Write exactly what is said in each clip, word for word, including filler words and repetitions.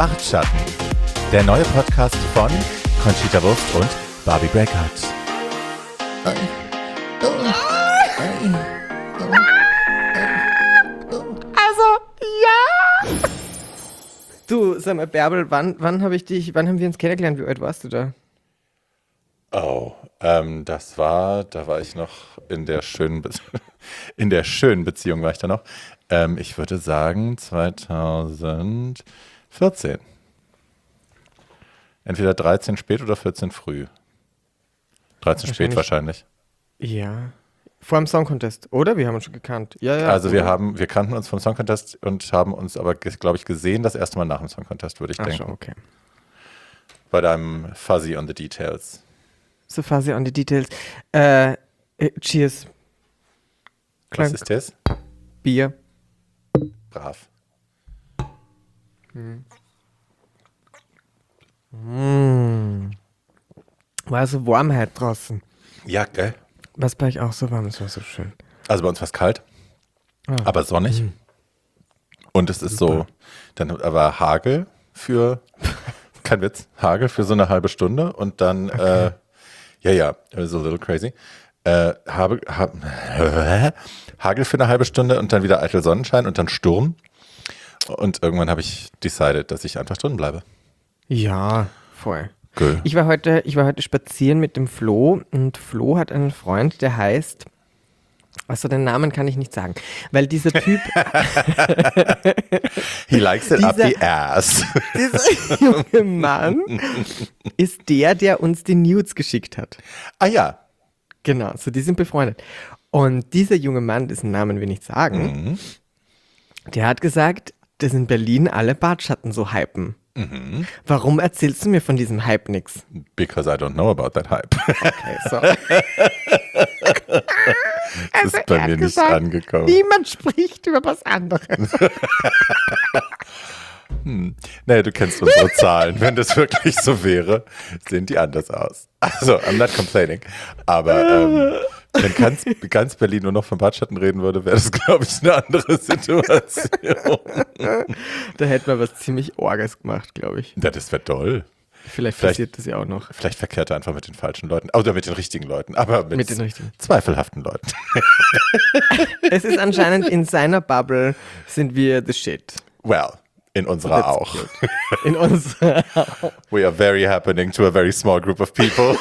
Bartschatten, der neue Podcast von Conchita Wurst und Barbie Breakout. Also, ja! Du, sag mal, Bärbel, wann, wann habe ich dich, wann haben wir uns kennengelernt? Wie alt warst du da? Oh, ähm, das war, da war ich noch in der schönen, Be- in der schönen Beziehung war ich da noch. Ähm, ich würde sagen zwanzig vierzehn. Entweder dreizehn spät oder vierzehn früh. dreizehn spät wahrscheinlich. Ja. Vor dem Song Contest, oder? Wir haben uns schon gekannt. Ja, ja. Also wir oder? haben, wir kannten uns vom Song Contest und haben uns aber, glaube ich, gesehen das erste Mal nach dem Song Contest, würde ich Ach denken. schon, okay. Bei deinem Fuzzy on the Details. So fuzzy on the details. Äh, äh, cheers. Was Klang. ist das? Bier. Brav. Mmh. War so warm heute draußen. Ja, gell? Was bei euch auch so warm, es war so schön. Also bei uns war es kalt, Ah. aber sonnig. Und es ist Super. so, dann aber Hagel für, kein Witz, Hagel für so eine halbe Stunde und dann, äh, ja, ja, so a little crazy. Äh, habe, hab, Hagel für eine halbe Stunde und dann wieder eitel Sonnenschein und dann Sturm. Und irgendwann habe ich decided, dass ich einfach drin bleibe. Ja, voll. Cool. Ich war heute, ich war heute spazieren mit dem Flo und Flo hat einen Freund, der heißt, also den Namen kann ich nicht sagen, weil dieser Typ, He likes it up Dieser- the ass. dieser junge Mann ist der, der uns die Nudes geschickt hat. Ah ja. Genau, so die sind befreundet. Und dieser junge Mann, dessen Namen wir nicht sagen, Mhm. der hat gesagt, dass in Berlin alle Bartschatten so hypen. Warum erzählst du mir von diesem Hype nix? Because I don't know about that hype. Okay, so. Das ist bei er hat mir nicht gesagt, angekommen. Niemand spricht über was anderes. Naja, du kennst unsere Zahlen. Wenn das wirklich so wäre, sehen die anders aus. Also, I'm not complaining. Aber ähm, wenn ganz, ganz Berlin nur noch von Bartschatten reden würde, wäre das, glaube ich, eine andere Situation. Da hätten wir was ziemlich Orges gemacht, glaube ich. Ja, das wäre toll. Vielleicht, Vielleicht- passiert das ja auch noch. Vielleicht verkehrt er einfach mit den falschen Leuten. Oder mit den richtigen Leuten. Aber mit, Mit den richtigen. zweifelhaften Leuten. Es ist anscheinend in seiner Bubble sind wir the shit. Well, in unserer That's auch. cute. In unserer We are very happening to a very small group of people.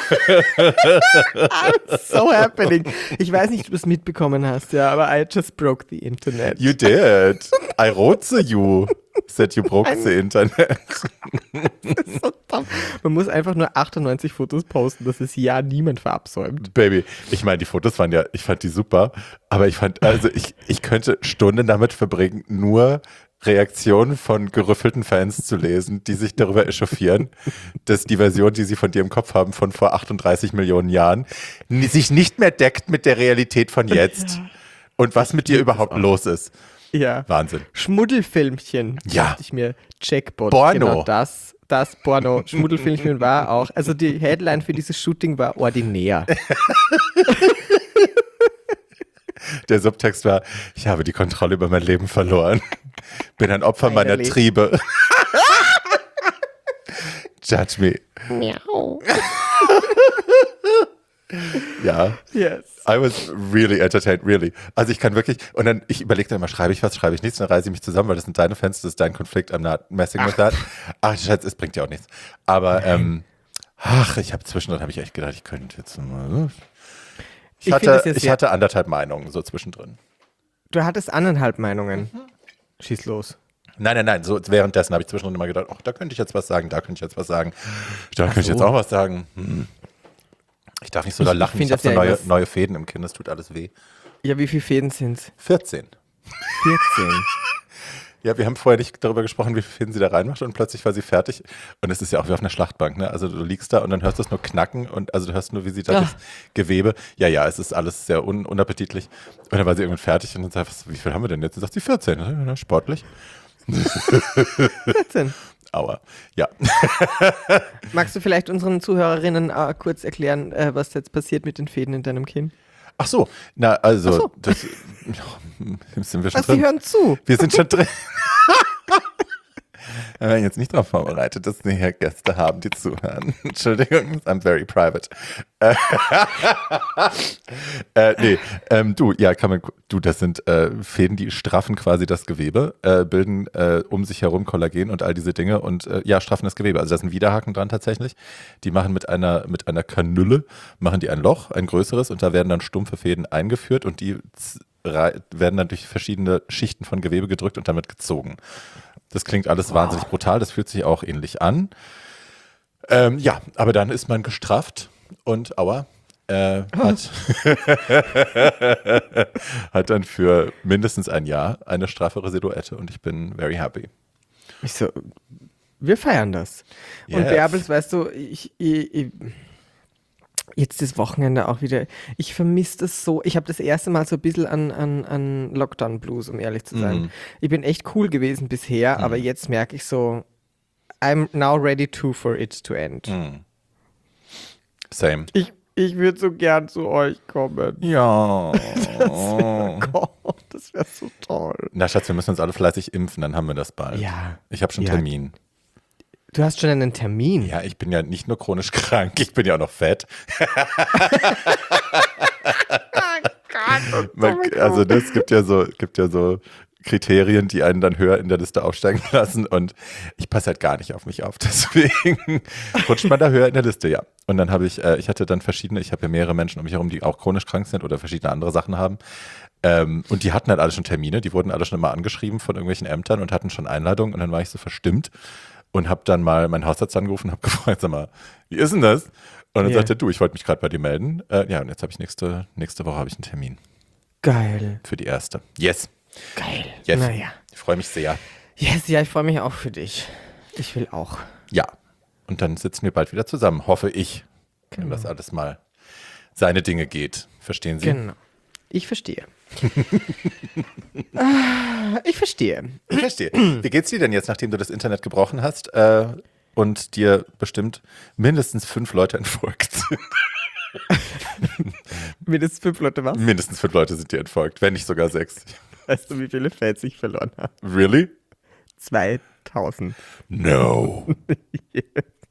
so happening. Ich weiß nicht, ob du es mitbekommen hast, ja, aber I just broke the internet. You did. I wrote to you. Said you broke the internet. So dumm. Man muss einfach nur achtundneunzig Fotos posten, dass es ja niemand verabsäumt. Baby, ich meine, die Fotos waren ja, ich fand die super, aber ich fand, also ich, ich könnte Stunden damit verbringen, nur Reaktionen von gerüffelten Fans zu lesen, die sich darüber echauffieren, dass die Version, die sie von dir im Kopf haben, von vor achtunddreißig Millionen Jahren, ni- sich nicht mehr deckt mit der Realität von jetzt. Und was mit dir überhaupt los ist. Ja. Wahnsinn. Schmuddelfilmchen. Ja. Dachte ich mir, Jackpot. Porno. Genau das, das Porno. Schmuddelfilmchen war auch, also die Headline für dieses Shooting war ordinär. Der Subtext war, ich habe die Kontrolle über mein Leben verloren. Bin ein Opfer meiner Finally. Triebe. Judge me. Miau. Ja. Yes. I was really entertained, really. Also ich kann wirklich, und dann, ich überlege dann immer, schreibe ich was, schreibe ich nichts, dann reiße ich mich zusammen, weil das sind deine Fans, das ist dein Konflikt, I'm not messing with that. Ach, Schatz, es bringt ja auch nichts. Aber, ähm, ach, ich habe zwischendrin, habe ich echt gedacht, ich könnte jetzt mal, ich, Ich find hatte, das jetzt ich sehr- hatte anderthalb Meinungen, so zwischendrin. Du hattest anderthalb Meinungen. Schieß los. Nein, nein, nein, so währenddessen habe ich zwischendrin immer gedacht, ach, da könnte ich jetzt was sagen, da könnte ich jetzt was sagen, da könnte ich so. jetzt auch was sagen. Hm. Ich darf nicht so da Ich- ich lachen, ich, find habe das so ja neue, irgendwas- neue Fäden im Kinn, das tut alles weh. Ja, wie viele Fäden sind's? vierzehn. vierzehn. Ja, wir haben vorher nicht darüber gesprochen, wie viele Fäden sie da reinmacht und plötzlich war sie fertig. Und es ist ja auch wie auf einer Schlachtbank, ne? Also du liegst da und dann hörst du es nur knacken und also du hörst nur, wie sie da Ja. das Gewebe. Ja, ja, es ist alles sehr un unappetitlich. Und dann war sie irgendwann fertig und dann sagt, was, wie viel haben wir denn jetzt? Und sagt sie vierzehn. Ja, sportlich. vierzehn. Aua. Ja. Magst du vielleicht unseren Zuhörerinnen äh, kurz erklären, äh, was jetzt passiert mit den Fäden in deinem Kinn? Ach so, na, also, Ach so. das sind wir schon Was, sie drin. hören zu. Wir sind schon drin. Wir waren jetzt nicht darauf vorbereitet, dass wir hier Gäste haben, die zuhören. Entschuldigung, I'm very private. Äh, äh, nee, ähm, du, ja, kann man, du, das sind äh, Fäden, die straffen quasi das Gewebe, äh, bilden äh, um sich herum Kollagen und all diese Dinge und äh, ja, straffen das Gewebe. Also da ist ein Widerhaken dran tatsächlich. Die machen mit einer, mit einer Kanüle, machen die ein Loch, ein größeres und da werden dann stumpfe Fäden eingeführt und die z- rei- werden dann durch verschiedene Schichten von Gewebe gedrückt und damit gezogen. Das klingt alles wow. wahnsinnig brutal, das fühlt sich auch ähnlich an. Ähm, ja, aber dann ist man gestrafft und aua, äh, hat, hat dann für mindestens ein Jahr eine straffere Silhouette und ich bin very happy. Ich so, wir feiern das. Yes. Und Bärbels, weißt du, ich, ich, ich jetzt das Wochenende auch wieder, ich vermisse das so, ich habe das erste Mal so ein bisschen an, an, an Lockdown Blues, um ehrlich zu sein. Mm. Ich bin echt cool gewesen bisher, mm. aber jetzt merke ich so, I'm now ready to for it to end. Mm. Same. Ich, ich würde so gern zu euch kommen. Ja. Das wäre oh wär so toll. Na Schatz, wir müssen uns alle fleißig impfen, dann haben wir das bald. Ja. Ich habe schon ja. Termin. Du hast schon einen Termin? Ja, ich bin ja nicht nur chronisch krank, ich bin ja auch noch fett. Man, also das gibt ja so, gibt ja so Kriterien, die einen dann höher in der Liste aufsteigen lassen und ich passe halt gar nicht auf mich auf, deswegen rutscht man da höher in der Liste, ja. Und dann habe ich, äh, ich hatte dann verschiedene, ich habe ja mehrere Menschen um mich herum, die auch chronisch krank sind oder verschiedene andere Sachen haben ähm, und die hatten halt alle schon Termine, die wurden alle schon immer angeschrieben von irgendwelchen Ämtern und hatten schon Einladungen und dann war ich so verstimmt und habe dann mal meinen Hausarzt angerufen und habe gefragt, sag mal, wie ist denn das? Und dann yeah. sagte er, du, ich wollte mich gerade bei dir melden. Äh, ja, und jetzt habe ich nächste, nächste Woche habe ich einen Termin. Geil. Für die erste. Yes. Geil. Yes. Naja. Ich freue mich sehr. Yes, ja, ich freue mich auch für dich. Ich will auch. Ja. Und dann sitzen wir bald wieder zusammen, hoffe ich. Genau. Wenn das alles mal seine Dinge geht. Verstehen Sie? Genau. Ich verstehe. ah, ich verstehe. Ich verstehe. Wie geht's dir denn jetzt, nachdem du das Internet gebrochen hast äh, und dir bestimmt mindestens fünf Leute entfolgt sind? Mindestens fünf Leute was? Mindestens fünf Leute sind dir entfolgt, wenn nicht sogar sechs. Weißt du, wie viele Fans ich verloren habe? Really? zweitausend. No. Yes.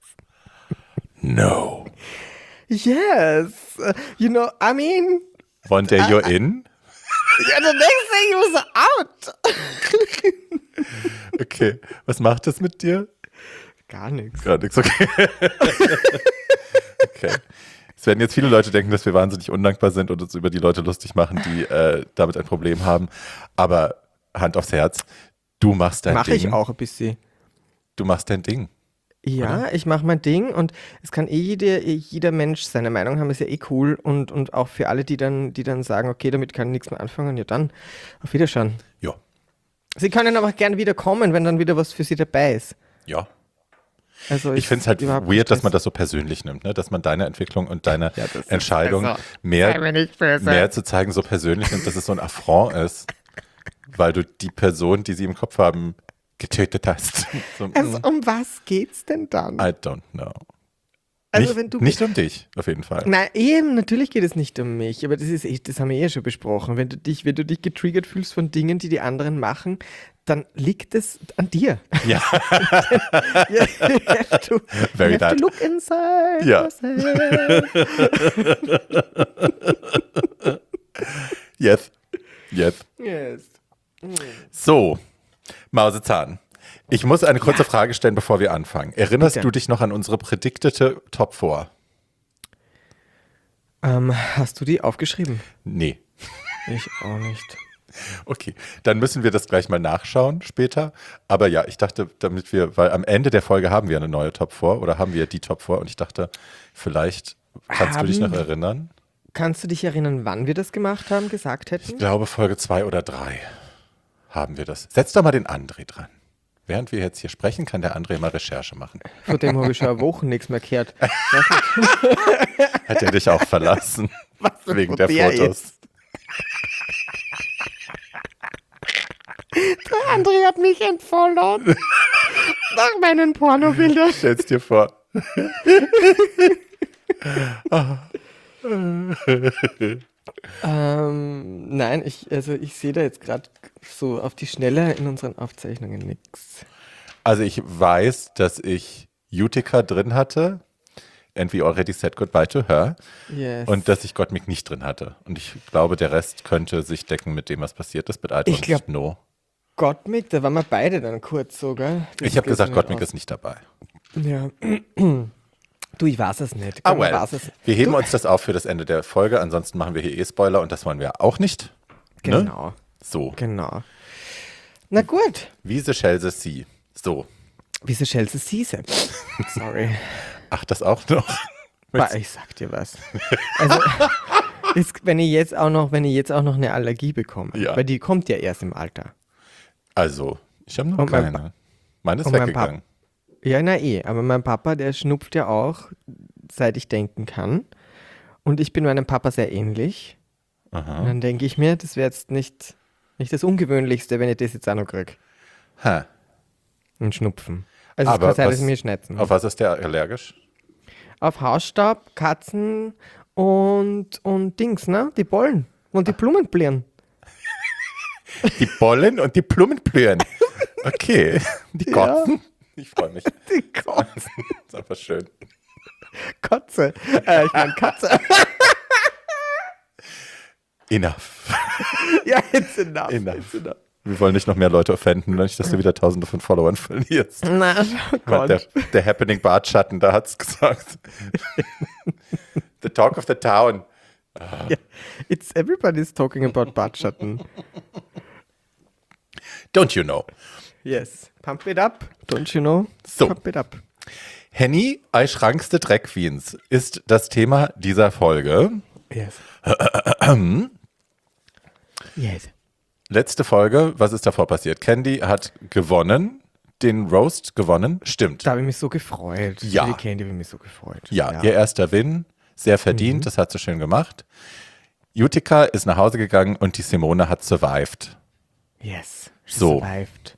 No. Yes. Uh, you know, I mean... One day you're in? Yeah, the next day you was out. Okay. Was macht das mit dir? Gar nichts. Gar nichts, okay. Okay. Es werden jetzt viele Leute denken, dass wir wahnsinnig undankbar sind und uns über die Leute lustig machen, die äh, damit ein Problem haben. Aber Hand aufs Herz, du machst dein Mach Ding. Mache ich auch ein bisschen. Du machst dein Ding. Ja, oder? Ich mache mein Ding und es kann eh jeder, jeder Mensch seine Meinung haben, ist ja eh cool. Und, und auch für alle, die dann, die dann sagen, okay, damit kann ich nichts mehr anfangen, ja dann, auf Wiederschauen. Ja. Sie können aber gerne wieder kommen, wenn dann wieder was für sie dabei ist. Ja. Also ich finde es halt weird, dass man das so persönlich nimmt, ne? Dass man deine Entwicklung und deine ja, Entscheidung also, mehr, mehr zu zeigen so persönlich nimmt, dass es so ein Affront ist, weil du die Person, die sie im Kopf haben, getötet hast. So, also um was geht's denn dann? I don't know. Also nicht, wenn du nicht um dich, auf jeden Fall. Nein, eben, natürlich geht es nicht um mich, aber das ist echt, das haben wir eh schon besprochen. Wenn du dich, wenn du dich getriggert fühlst von Dingen, die die anderen machen, dann liegt es an dir. Ja. you have to, Very you have to look inside ja. yourself. Yes. Yes. Yes. So, Mausezahn. Ich muss eine kurze ja. Frage stellen, bevor wir anfangen. Erinnerst Bitte. du dich noch an unsere predictete Top vier? Ähm, hast du die aufgeschrieben? Nee. Ich auch nicht. Okay, dann müssen wir das gleich mal nachschauen später. Aber ja, ich dachte, damit wir, weil am Ende der Folge haben wir eine neue Top vier oder haben wir die Top vier und ich dachte, vielleicht kannst haben, du dich noch erinnern? Kannst du dich erinnern, wann wir das gemacht haben, gesagt hätten? Ich glaube, Folge zwei oder drei haben wir das. Setz doch mal den André dran. Während wir jetzt hier sprechen, kann der André mal Recherche machen. Von dem habe ich schon Wochen nichts mehr gehört. Hat er dich auch verlassen? Was wegen der, der Fotos. Ist? Der André hat mich entfollowt. Nach meinen Pornobildern. Stell's dir vor. ähm, nein, ich, also ich sehe da jetzt gerade so auf die Schnelle in unseren Aufzeichnungen nichts. Also ich weiß, dass ich Utica drin hatte. And we already said goodbye to her. Yes. Und dass ich Gottmik nicht drin hatte. Und ich glaube, der Rest könnte sich decken mit dem, was passiert ist. But I don't Ich glaub- know. Gottmik, da waren wir beide dann kurz sogar. Ich habe gesagt, Gottmik ist nicht dabei. Ja. Du, ich weiß es nicht. Ah, Man well. weiß es. Wir heben uns das auf für das Ende der Folge. Ansonsten machen wir hier eh Spoiler und das wollen wir auch nicht. Ne? Genau, So. genau. Na gut. Wiese, Schelse, Sie. So. Wieso schellst du Siese? Sorry. Ach, das auch noch? Bah, ich sag dir was. Also, ist, wenn ich jetzt auch noch, wenn ich jetzt auch noch eine Allergie bekomme, Ja. weil die kommt ja erst im Alter. Also, ich habe noch Und mein keine. Meine ist und mein weggegangen. Ja, na eh, aber mein Papa, der schnupft ja auch, seit ich denken kann. Und ich bin meinem Papa sehr ähnlich. Und Aha. dann denke ich mir, das wäre jetzt nicht, nicht das Ungewöhnlichste, wenn ich das jetzt auch noch kriege. Ha. Ein Schnupfen. Also Aber es kann sein, dass was- ich mir schnetzen. Auf was ist der allergisch? Auf Hausstaub, Katzen und, und Dings, ne? Die Bollen und die Blumenblühen. Die Bollen und die Blumenblühen. Okay. Die Kotzen. Ich freue mich. Die Kotze. Das ist einfach schön. Kotze. Äh, ich meine Katze. Enough. Ja, it's enough. Enough. It's enough. Wir wollen nicht noch mehr Leute offenden, nicht, dass du wieder tausende von Followern verlierst. Na, oh Gott. Der, der Happening Bartschatten, da hat's gesagt. The talk of the town. Ja, it's everybody's talking about Bartschatten. Don't you know? Yes. Pump it up. Don't you know? So. Pump it up. Henny, ei schrankste Drag Queens ist das Thema dieser Folge. Yes. Yes. Letzte Folge, was ist davor passiert? Candy hat gewonnen, den Roast gewonnen. Stimmt. Da habe ich mich so gefreut. Ja. Für die Candy habe ich mich so gefreut. Ja, ihr erster Win, sehr verdient, das hat sie schön gemacht. Utica ist nach Hause gegangen und die Simone hat survived. Yes. She So. survived.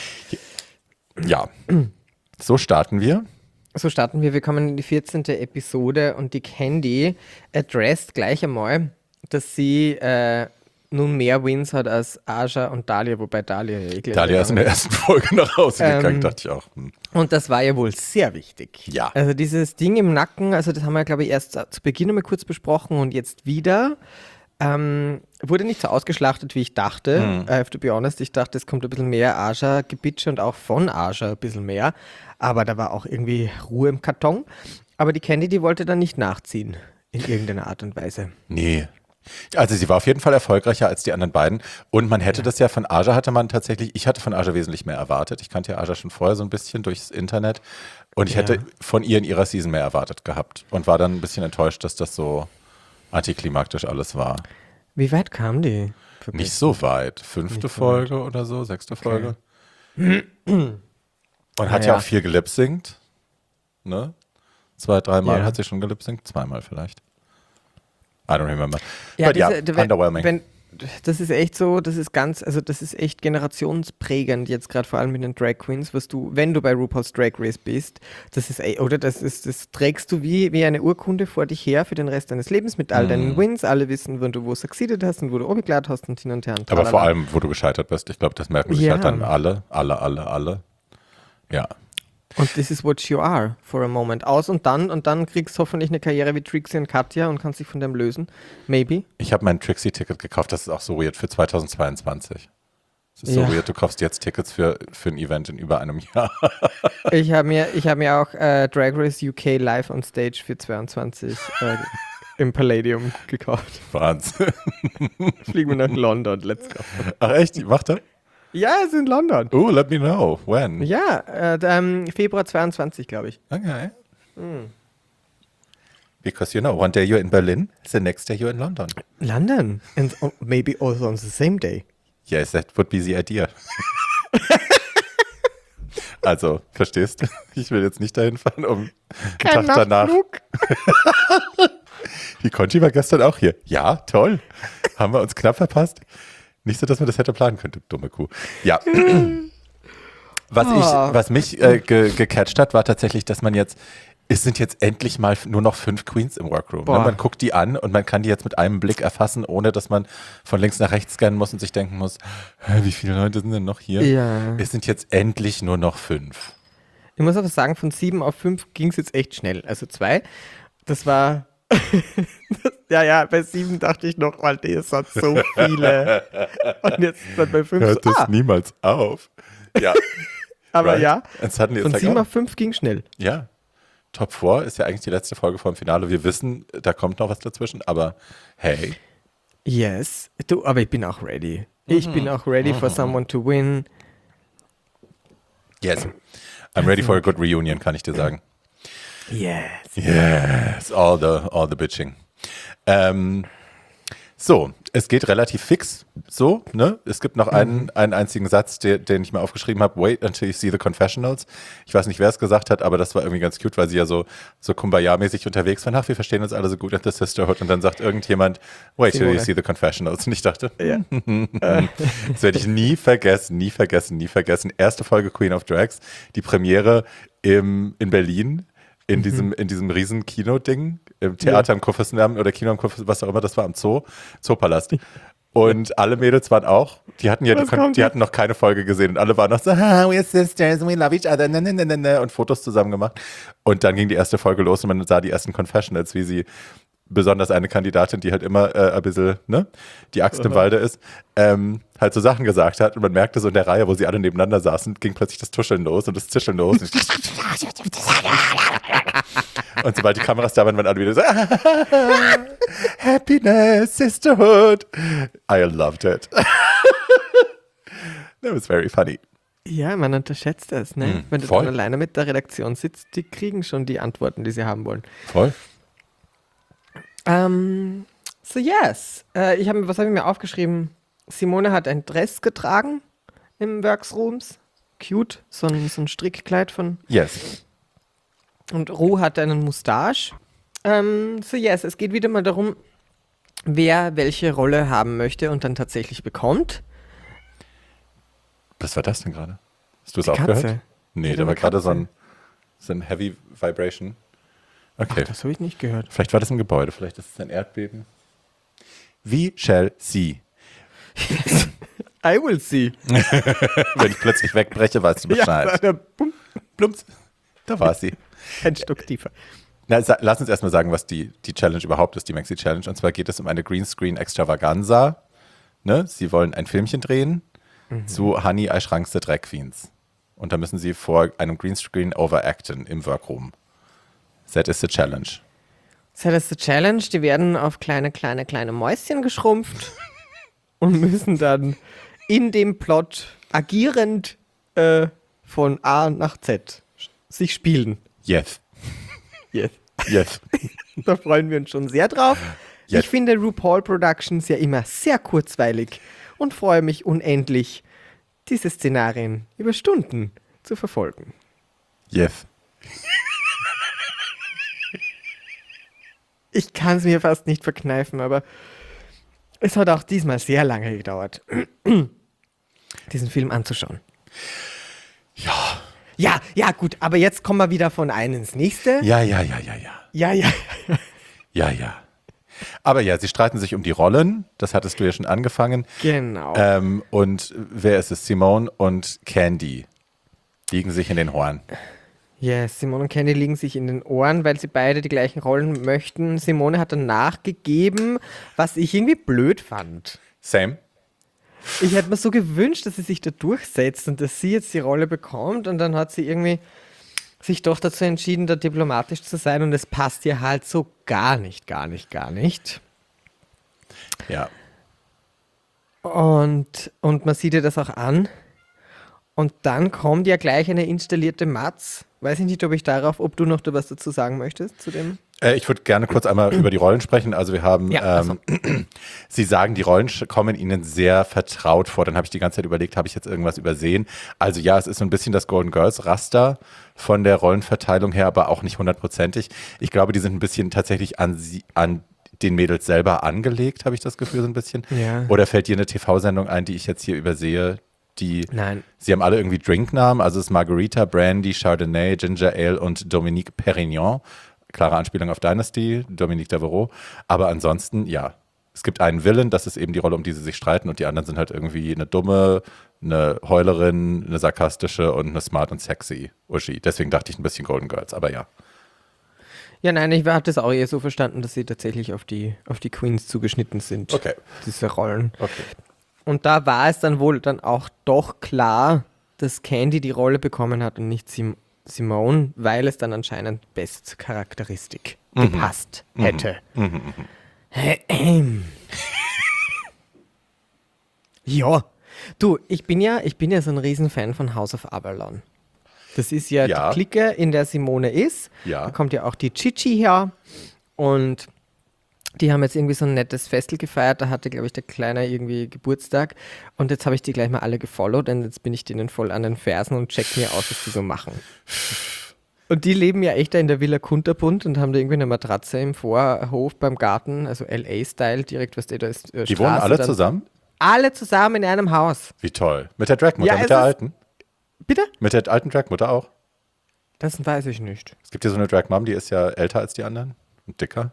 Ja, so starten wir. So starten wir. Wir kommen in die vierzehnte Episode und die Candy addressed gleich einmal, dass sie äh, nun mehr Wins hat als Aja und Dahlia, wobei Dahlia ja eh gleich Dalia ist in der ersten Folge nach Hause gegangen, Ähm, dachte ich auch. Hm. Und das war ja wohl sehr wichtig. Ja. Also dieses Ding im Nacken, also das haben wir, glaube ich, erst zu Beginn einmal kurz besprochen und jetzt wieder. Ähm, wurde nicht so ausgeschlachtet, wie ich dachte. Mhm. I have to be honest, ich dachte, es kommt ein bisschen mehr Aja-Gebitsche und auch von Aja ein bisschen mehr. Aber da war auch irgendwie Ruhe im Karton. Aber die Candy, die wollte dann nicht nachziehen. In irgendeiner Art und Weise. Nee. Also sie war auf jeden Fall erfolgreicher als die anderen beiden. Und man hätte das ja von Aja hatte man tatsächlich, ich hatte von Aja wesentlich mehr erwartet. Ich kannte ja Aja schon vorher so ein bisschen durchs Internet. Und ich Ja. hätte von ihr in ihrer Season mehr erwartet gehabt. Und war dann ein bisschen enttäuscht, dass das so antiklimaktisch alles war. Wie weit kam die? Nicht so weit. Fünfte Nicht so Folge oder so, sechste Folge. Und hat Naja. ja auch viel gelipsingt. Ne? Zwei, dreimal Ja. hat sie schon gelipsingt. Zweimal vielleicht. I don't remember. Ja, But ja, diese- wenn- underwhelming. Wenn, das ist echt so, das ist ganz, also das ist echt generationsprägend jetzt gerade vor allem mit den Drag Queens, was du, wenn du bei RuPaul's Drag Race bist, das ist, ey, oder das ist, das trägst du wie, wie eine Urkunde vor dich her für den Rest deines Lebens mit all deinen Wins, alle wissen, wenn du wo succeeded hast und wo du umgeklärt hast und hin und her. Und Aber vor tralala. allem, wo du gescheitert bist. Ich glaube, das merken sich Ja. halt dann alle, alle, alle, alle. Ja. Und this is what you are for a moment. Aus und dann, und dann kriegst du hoffentlich eine Karriere wie Trixie und Katja und kannst dich von dem lösen. Maybe. Ich habe mein Trixie-Ticket gekauft. Das ist auch so weird für zweitausendzweiundzwanzig. Das ist Ja. so weird. Du kaufst jetzt Tickets für, für ein Event in über einem Jahr. Ich habe mir, ich hab mir auch äh, Drag Race U K live on stage für zweiundzwanzig äh, im Palladium gekauft. Wahnsinn. Fliegen wir nach London, let's go. Ach echt? Macht er? Ja, es ist in London. Oh, let me know. When? Ja, äh, ähm, Februar zweiundzwanzig, glaube ich. Okay. Because you know, one day you're in Berlin, the next day you're in London. London. And oh, maybe also on the same day. Yes, that would be the idea. Also, verstehst du? Ich will jetzt nicht dahin fahren, um einen Tag danach. Die Conchi war gestern auch hier. Ja, toll. Haben wir uns knapp verpasst. Nicht so, dass man das hätte planen können, du dumme Kuh. Ja. Was, ich, Oh. was mich äh, ge, gecatcht hat, war tatsächlich, dass man jetzt es sind jetzt endlich mal nur noch fünf Queens im Workroom. Ne? Boah. Man guckt die an und man kann die jetzt mit einem Blick erfassen, ohne dass man von links nach rechts scannen muss und sich denken muss, hä, wie viele Leute sind denn noch hier? Ja. Es sind jetzt endlich nur noch fünf. Ich muss aber sagen, von sieben auf fünf ging es jetzt echt schnell. Also zwei, das war... ja, ja, bei sieben dachte ich noch, Alter, ihr seid so viele. Und jetzt dann bei fünf Hört so, das ah, niemals auf. Ja, aber right. ja, And suddenly it's von like, sieben oh. auf fünf ging schnell. Ja, Top vier ist ja eigentlich die letzte Folge vor dem Finale. Wir wissen, da kommt noch was dazwischen, aber hey. Yes, du, aber ich bin auch ready. Ich Mhm. bin auch ready Mhm. for someone to win. Yes. I'm ready for a good reunion, kann ich dir sagen. Yes. Yes, all the, all the bitching. Ähm, so, es geht relativ fix so, ne? Es gibt noch einen, einen einzigen Satz, der, den ich mir aufgeschrieben habe. Wait until you see the confessionals. Ich weiß nicht, wer es gesagt hat, aber das war irgendwie ganz cute, weil sie ja so, so Kumbaya-mäßig unterwegs waren. Ach, wir verstehen uns alle so gut at the Sisterhood. Und dann sagt irgendjemand, wait till you Simone. see the confessionals. Und ich dachte, Ja. das werde ich nie vergessen, nie vergessen, nie vergessen. Erste Folge Queen of Drags, die Premiere im, in Berlin. In, mhm. diesem, in diesem riesen Kino-Ding, im Theater ja. im Kurfürstendamm oder Kino im Kurfürstendamm, was auch immer, das war am Zoo, Zoopalast. Und alle Mädels waren auch, die hatten ja, die, die hatten noch keine Folge gesehen und alle waren noch so, ah, we're sisters, we love each other, ne, ne, ne, ne, und Fotos zusammen gemacht. Und dann ging die erste Folge los und man sah die ersten Confessionals, wie sie, besonders eine Kandidatin, die halt immer äh, ein bisschen, ne, die Axt im Walde ist, ähm, halt so Sachen gesagt hat und man merkte so in der Reihe, wo sie alle nebeneinander saßen, ging plötzlich das Tuscheln los und das Zischeln los. Und sobald die Kameras da waren, waren alle wieder so Happiness, Sisterhood. I loved it. That was very funny. Ja, man unterschätzt das, ne? Mm, Wenn du voll. dann alleine mit der Redaktion sitzt, die kriegen schon die Antworten, die sie haben wollen. Voll. Um, so yes, äh, ich hab, was habe ich mir aufgeschrieben? Simone hat ein Dress getragen im Worksrooms. Cute, so ein, so ein Strickkleid von... Yes. Und Ru hat einen Mustache. Um, so yes, es geht wieder mal darum, wer welche Rolle haben möchte und dann tatsächlich bekommt. Was war das denn gerade? Hast du es Die auch Katze. gehört? Nee, Ja, da war eine gerade so Katze. ein, so ein Heavy Vibration. Okay. Ach, das habe ich nicht gehört. Vielleicht war das im Gebäude, vielleicht ist es ein Erdbeben. We shall see. I will see. Wenn ich plötzlich wegbreche, weißt du Bescheid. Ja, da, bum, Plumps. Da war sie. ein Stück tiefer. Na, sa- lass uns erstmal sagen, was die, die Challenge überhaupt ist, die Maxi Challenge. Und zwar geht es um eine Greenscreen-Extravaganza. Ne? Sie wollen ein Filmchen drehen Mhm. zu Honey, I Shrunk the Drag Queens. Und da müssen sie vor einem Greenscreen overacten im Workroom. That is the challenge. Das ist die Challenge. Die werden auf kleine, kleine, kleine Mäuschen geschrumpft und müssen dann in dem Plot agierend äh, von A nach Z sich spielen. Yes. Yes. Yes. Da freuen wir uns schon sehr drauf. Yes. Ich finde RuPaul Productions ja immer sehr kurzweilig und freue mich unendlich, diese Szenarien über Stunden zu verfolgen. Yes. Ich kann es mir fast nicht verkneifen, aber es hat auch diesmal sehr lange gedauert, diesen Film anzuschauen. Ja. Ja, ja, gut, aber jetzt kommen wir wieder von einem ins nächste. Ja, ja, ja, ja, ja. Ja, ja. Ja, ja. Aber ja, sie streiten sich um die Rollen. Das hattest du ja schon angefangen. Genau. Ähm, und wer ist es? Simone und Candy liegen sich in den Ohren. Yes, Simone und Candy liegen sich in den Ohren, weil sie beide die gleichen Rollen möchten. Simone hat dann nachgegeben, was ich irgendwie blöd fand. Same. Ich hätte mir so gewünscht, dass sie sich da durchsetzt und dass sie jetzt die Rolle bekommt und dann hat sie irgendwie sich doch dazu entschieden, da diplomatisch zu sein und es passt ihr halt so gar nicht, gar nicht, gar nicht. Ja. Und, und man sieht ihr das auch an. Und dann kommt ja gleich eine installierte Matz. Weiß ich nicht, ob ich darauf, ob du noch da was dazu sagen möchtest zu dem. Äh, ich würde gerne kurz einmal über die Rollen sprechen. Also wir haben, Ja, ähm, Sie sagen, die Rollen sch- kommen Ihnen sehr vertraut vor. Dann habe ich die ganze Zeit überlegt, habe ich jetzt irgendwas übersehen? Also ja, es ist so ein bisschen das Golden Girls Raster von der Rollenverteilung her, aber auch nicht hundertprozentig. Ich glaube, die sind ein bisschen tatsächlich an, sie, an den Mädels selber angelegt, habe ich das Gefühl so ein bisschen. Ja. Oder fällt dir eine T V-Sendung ein, die ich jetzt hier übersehe, Die, Nein. Sie haben alle irgendwie Drinknamen, also es ist Margarita, Brandy, Chardonnay, Ginger Ale und Dominique Perignon. Klare Anspielung auf Dynasty, Dominique Devereaux. Aber ansonsten, ja, es gibt einen Villain, das ist eben die Rolle, um die sie sich streiten und die anderen sind halt irgendwie eine dumme, eine Heulerin, eine sarkastische und eine smart und sexy Uschi. Deswegen dachte ich ein bisschen Golden Girls, aber ja. Ja, nein, ich habe das auch eher so verstanden, dass sie tatsächlich auf die, auf die Queens zugeschnitten sind. Okay. Diese Rollen. Okay. Und da war es dann wohl dann auch doch klar, dass Candy die Rolle bekommen hat und nicht Sim- Simone, weil es dann anscheinend best zur Charakteristik Mhm. gepasst hätte. Mhm. Ja, du, ich bin ja, ich bin ja so ein Riesenfan von House of Avalon. Das ist ja, Ja. die Clique, in der Simone ist. Ja. Da kommt ja auch die Chichi her. Und die haben jetzt irgendwie so ein nettes Festel gefeiert. Da hatte, glaube ich, der Kleine irgendwie Geburtstag. Und jetzt habe ich die gleich mal alle gefollowt. Und jetzt bin ich denen voll an den Fersen und check mir aus, was die so machen. Und die leben ja echt da in der Villa Kunterbund und haben da irgendwie eine Matratze im Vorhof beim Garten, also L A-Style, direkt, was der da ist. Äh, Die wohnen alle dann- zusammen? Alle zusammen in einem Haus. Wie toll. Mit der Dragmutter, Ja, mit es der ist- alten? Bitte? Mit der alten Dragmutter auch? Das weiß ich nicht. Es gibt hier so eine Drag-Mom, die ist ja älter als die anderen und dicker.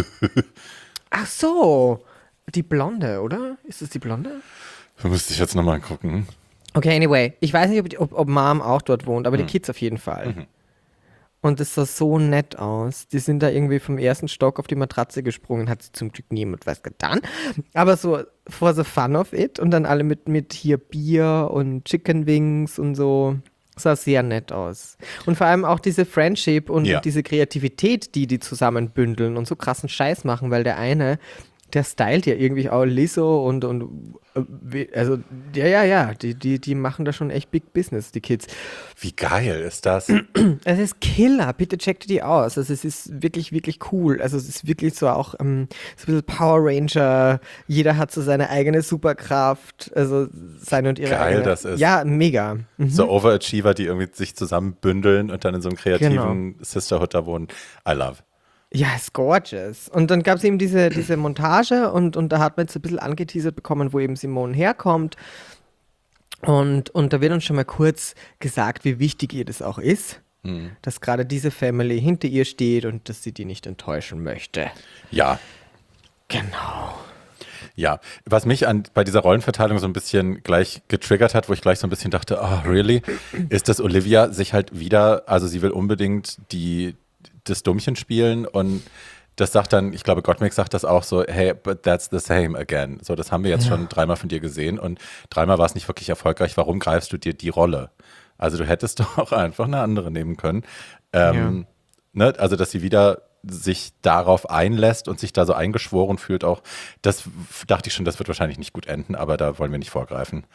Ach so, die Blonde, oder? Ist das die Blonde? Da müsste ich jetzt nochmal gucken. Okay, anyway. Ich weiß nicht, ob, die- ob, ob Mom auch dort wohnt, aber die Kids auf jeden Fall. Mhm. Und es sah so nett aus. Die sind da irgendwie vom ersten Stock auf die Matratze gesprungen, hat zum Glück niemand was getan. Aber so for the fun of it und dann alle mit, mit hier Bier und Chicken Wings und so. Sah sehr nett aus. Und vor allem auch diese Friendship und Ja. diese Kreativität, die die zusammenbündeln und so krassen Scheiß machen, weil der eine, der stylt ja irgendwie auch Lizzo und, und äh, wie- also, ja, ja, ja, die, die, die machen da schon echt Big Business, die Kids. Wie geil ist das? Es ist Killer, bitte checkt die aus. Also es ist wirklich, wirklich cool. Also es ist wirklich so auch ähm, so ein bisschen Power Ranger. Jeder hat so seine eigene Superkraft. Also seine und ihre Geil eigene. das ist. Ja, mega. Mhm. So Overachiever, die irgendwie sich zusammenbündeln und dann in so einem kreativen Genau. Sisterhood da wohnen. I love. Ja, ist gorgeous. Und dann gab es eben diese, diese Montage und, und da hat man jetzt ein bisschen angeteasert bekommen, wo eben Simone herkommt. Und, und da wird uns schon mal kurz gesagt, wie wichtig ihr das auch ist, Mhm. dass gerade diese Family hinter ihr steht und dass sie die nicht enttäuschen möchte. Ja, Genau. ja. Was mich an, bei dieser Rollenverteilung so ein bisschen gleich getriggert hat, wo ich gleich so ein bisschen dachte, oh, really? Ist, dass Olivia sich halt wieder, also sie will unbedingt die, das Dummchen spielen und das sagt dann, ich glaube, Gottmik sagt das auch so, hey, but that's the same again. So, das haben wir jetzt schon dreimal von dir gesehen und dreimal war es nicht wirklich erfolgreich. Warum greifst du dir die Rolle? Also du hättest doch auch einfach eine andere nehmen können. Ähm, ne? Also, dass sie wieder sich darauf einlässt und sich da so eingeschworen fühlt auch, das f- dachte ich schon, das wird wahrscheinlich nicht gut enden, aber da wollen wir nicht vorgreifen.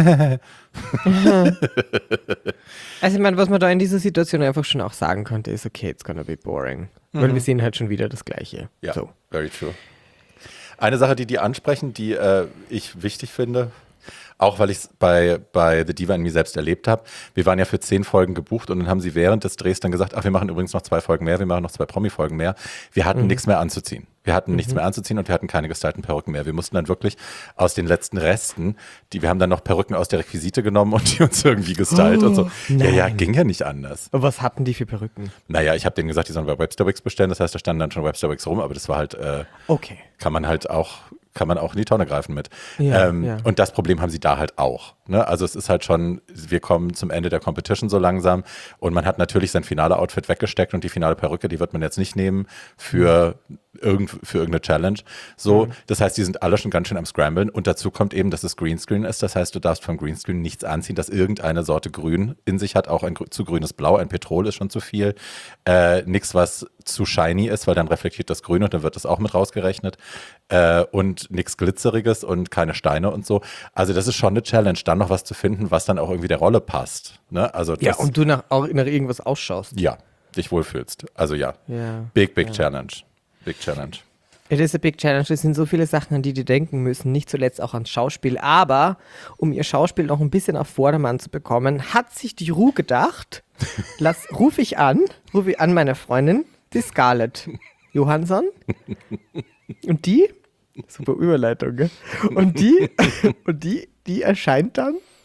Also ich meine, was man da in dieser Situation einfach schon auch sagen könnte, ist, okay, it's gonna be boring. Weil wir sehen halt schon wieder das Gleiche. Ja, So. very true. Eine Sache, die die ansprechen, die äh, ich wichtig finde, auch weil ich es bei, bei The Diva in Me selbst erlebt habe. Wir waren ja für zehn Folgen gebucht und dann haben sie während des Drehs dann gesagt, ach, wir machen übrigens noch zwei Folgen mehr, wir machen noch zwei Promi-Folgen mehr. Wir hatten nichts mehr anzuziehen. Wir hatten nichts mehr anzuziehen und wir hatten keine gestylten Perücken mehr. Wir mussten dann wirklich aus den letzten Resten, die wir haben dann noch Perücken aus der Requisite genommen und die uns irgendwie gestylt und so. Ja, ja, nein. ging ja nicht anders. Aber was hatten die für Perücken? Naja, ich habe denen gesagt, die sollen bei Websterwigs bestellen. Das heißt, da standen dann schon Websterwigs rum, aber das war halt, äh, Okay. kann man halt auch, kann man auch in die Tonne greifen mit. Ja, ähm, ja. Und das Problem haben sie da halt auch. Ne? Also es ist halt schon, wir kommen zum Ende der Competition so langsam und man hat natürlich sein finale Outfit weggesteckt und die finale Perücke, die wird man jetzt nicht nehmen für, irgend, für irgendeine Challenge. So, das heißt, die sind alle schon ganz schön am Scramblen und dazu kommt eben, dass es Greenscreen ist. Das heißt, du darfst vom Greenscreen nichts anziehen, das irgendeine Sorte Grün in sich hat. Auch ein grü- zu grünes Blau, ein Petrol ist schon zu viel. Äh, nichts, was zu shiny ist, weil dann reflektiert das Grün und dann wird das auch mit rausgerechnet. Äh, und nichts Glitzeriges und keine Steine und so. Also das ist schon eine Challenge, dann noch was zu finden, was dann auch irgendwie der Rolle passt. Ne? Also das, Ja, und du nach, auch nach irgendwas ausschaust. ja, dich wohlfühlst. Also ja, Ja. big, big Challenge. Big Challenge. It is a big challenge. Es sind so viele Sachen, an die die denken müssen, nicht zuletzt auch ans Schauspiel. Aber um ihr Schauspiel noch ein bisschen auf Vordermann zu bekommen, hat sich die Ru gedacht, lass, ruf ich an, rufe ich an meine Freundin, die Scarlett Johansson. Und die, super Überleitung, gell? Und die, und die, die erscheint dann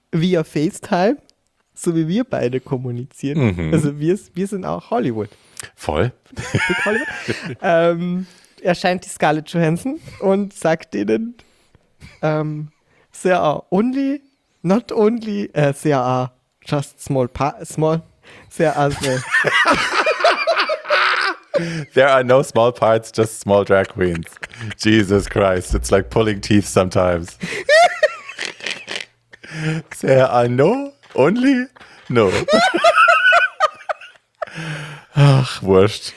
via FaceTime, so wie wir beide kommunizieren. Mhm. Also wir, wir sind auch Hollywood. Voll. Big Hollywood. ähm, erscheint die Scarlett Johansson und sagt denen, ähm, there are only, not only, uh, there are just small, pa- small, there are the There are no small parts, just small drag queens. Jesus Christ, it's like pulling teeth sometimes. There are no, only, no. Ach, wurscht.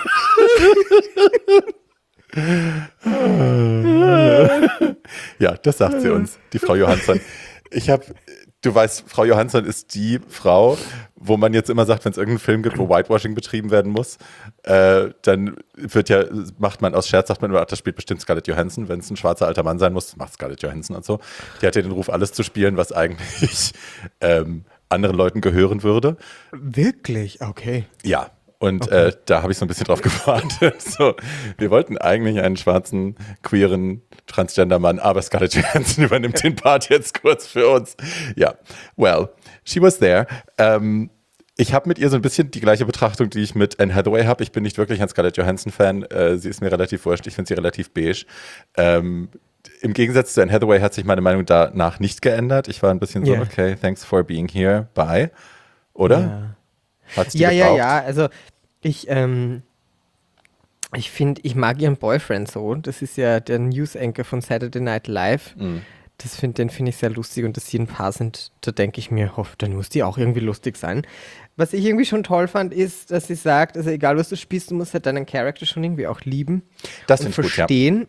Ja, das sagt sie uns, die Frau Johansson. Ich habe, du weißt, Frau Johansson ist die Frau, wo man jetzt immer sagt, wenn es irgendeinen Film gibt, wo Whitewashing betrieben werden muss, äh, dann wird ja, macht man aus Scherz, sagt man immer, ach, das spielt bestimmt Scarlett Johansson, wenn es ein schwarzer alter Mann sein muss, macht Scarlett Johansson und so. Die hat ja den Ruf, alles zu spielen, was eigentlich ähm, anderen Leuten gehören würde. Wirklich? Okay. Ja. Und Okay. äh, da habe ich so ein bisschen drauf gewartet. So, wir wollten eigentlich einen schwarzen, queeren Transgender-Mann, aber Scarlett Johansson übernimmt den Part jetzt kurz für uns. Ja, well, she was there. Ähm, ich habe mit ihr so ein bisschen die gleiche Betrachtung, die ich mit Anne Hathaway habe. Ich bin nicht wirklich ein Scarlett Johansson-Fan. Äh, sie ist mir relativ wurscht. Ich finde sie relativ beige. Ähm, Im Gegensatz zu Anne Hathaway hat sich meine Meinung danach nicht geändert. Ich war ein bisschen so, Yeah. okay, thanks for being here, bye. Oder? Ja. Hat's die Ja, ja, gebraucht? ja. Also ich, ähm, ich finde, ich mag ihren Boyfriend so. Das ist ja der News-Anchor von Saturday Night Live. Mhm. Das find, den finde ich sehr lustig und dass sie ein Paar sind, da denke ich mir, oh, dann muss die auch irgendwie lustig sein. Was ich irgendwie schon toll fand, ist, dass sie sagt, also egal was du spielst, du musst halt deinen Charakter schon irgendwie auch lieben Das und finde ich gut, ja. verstehen.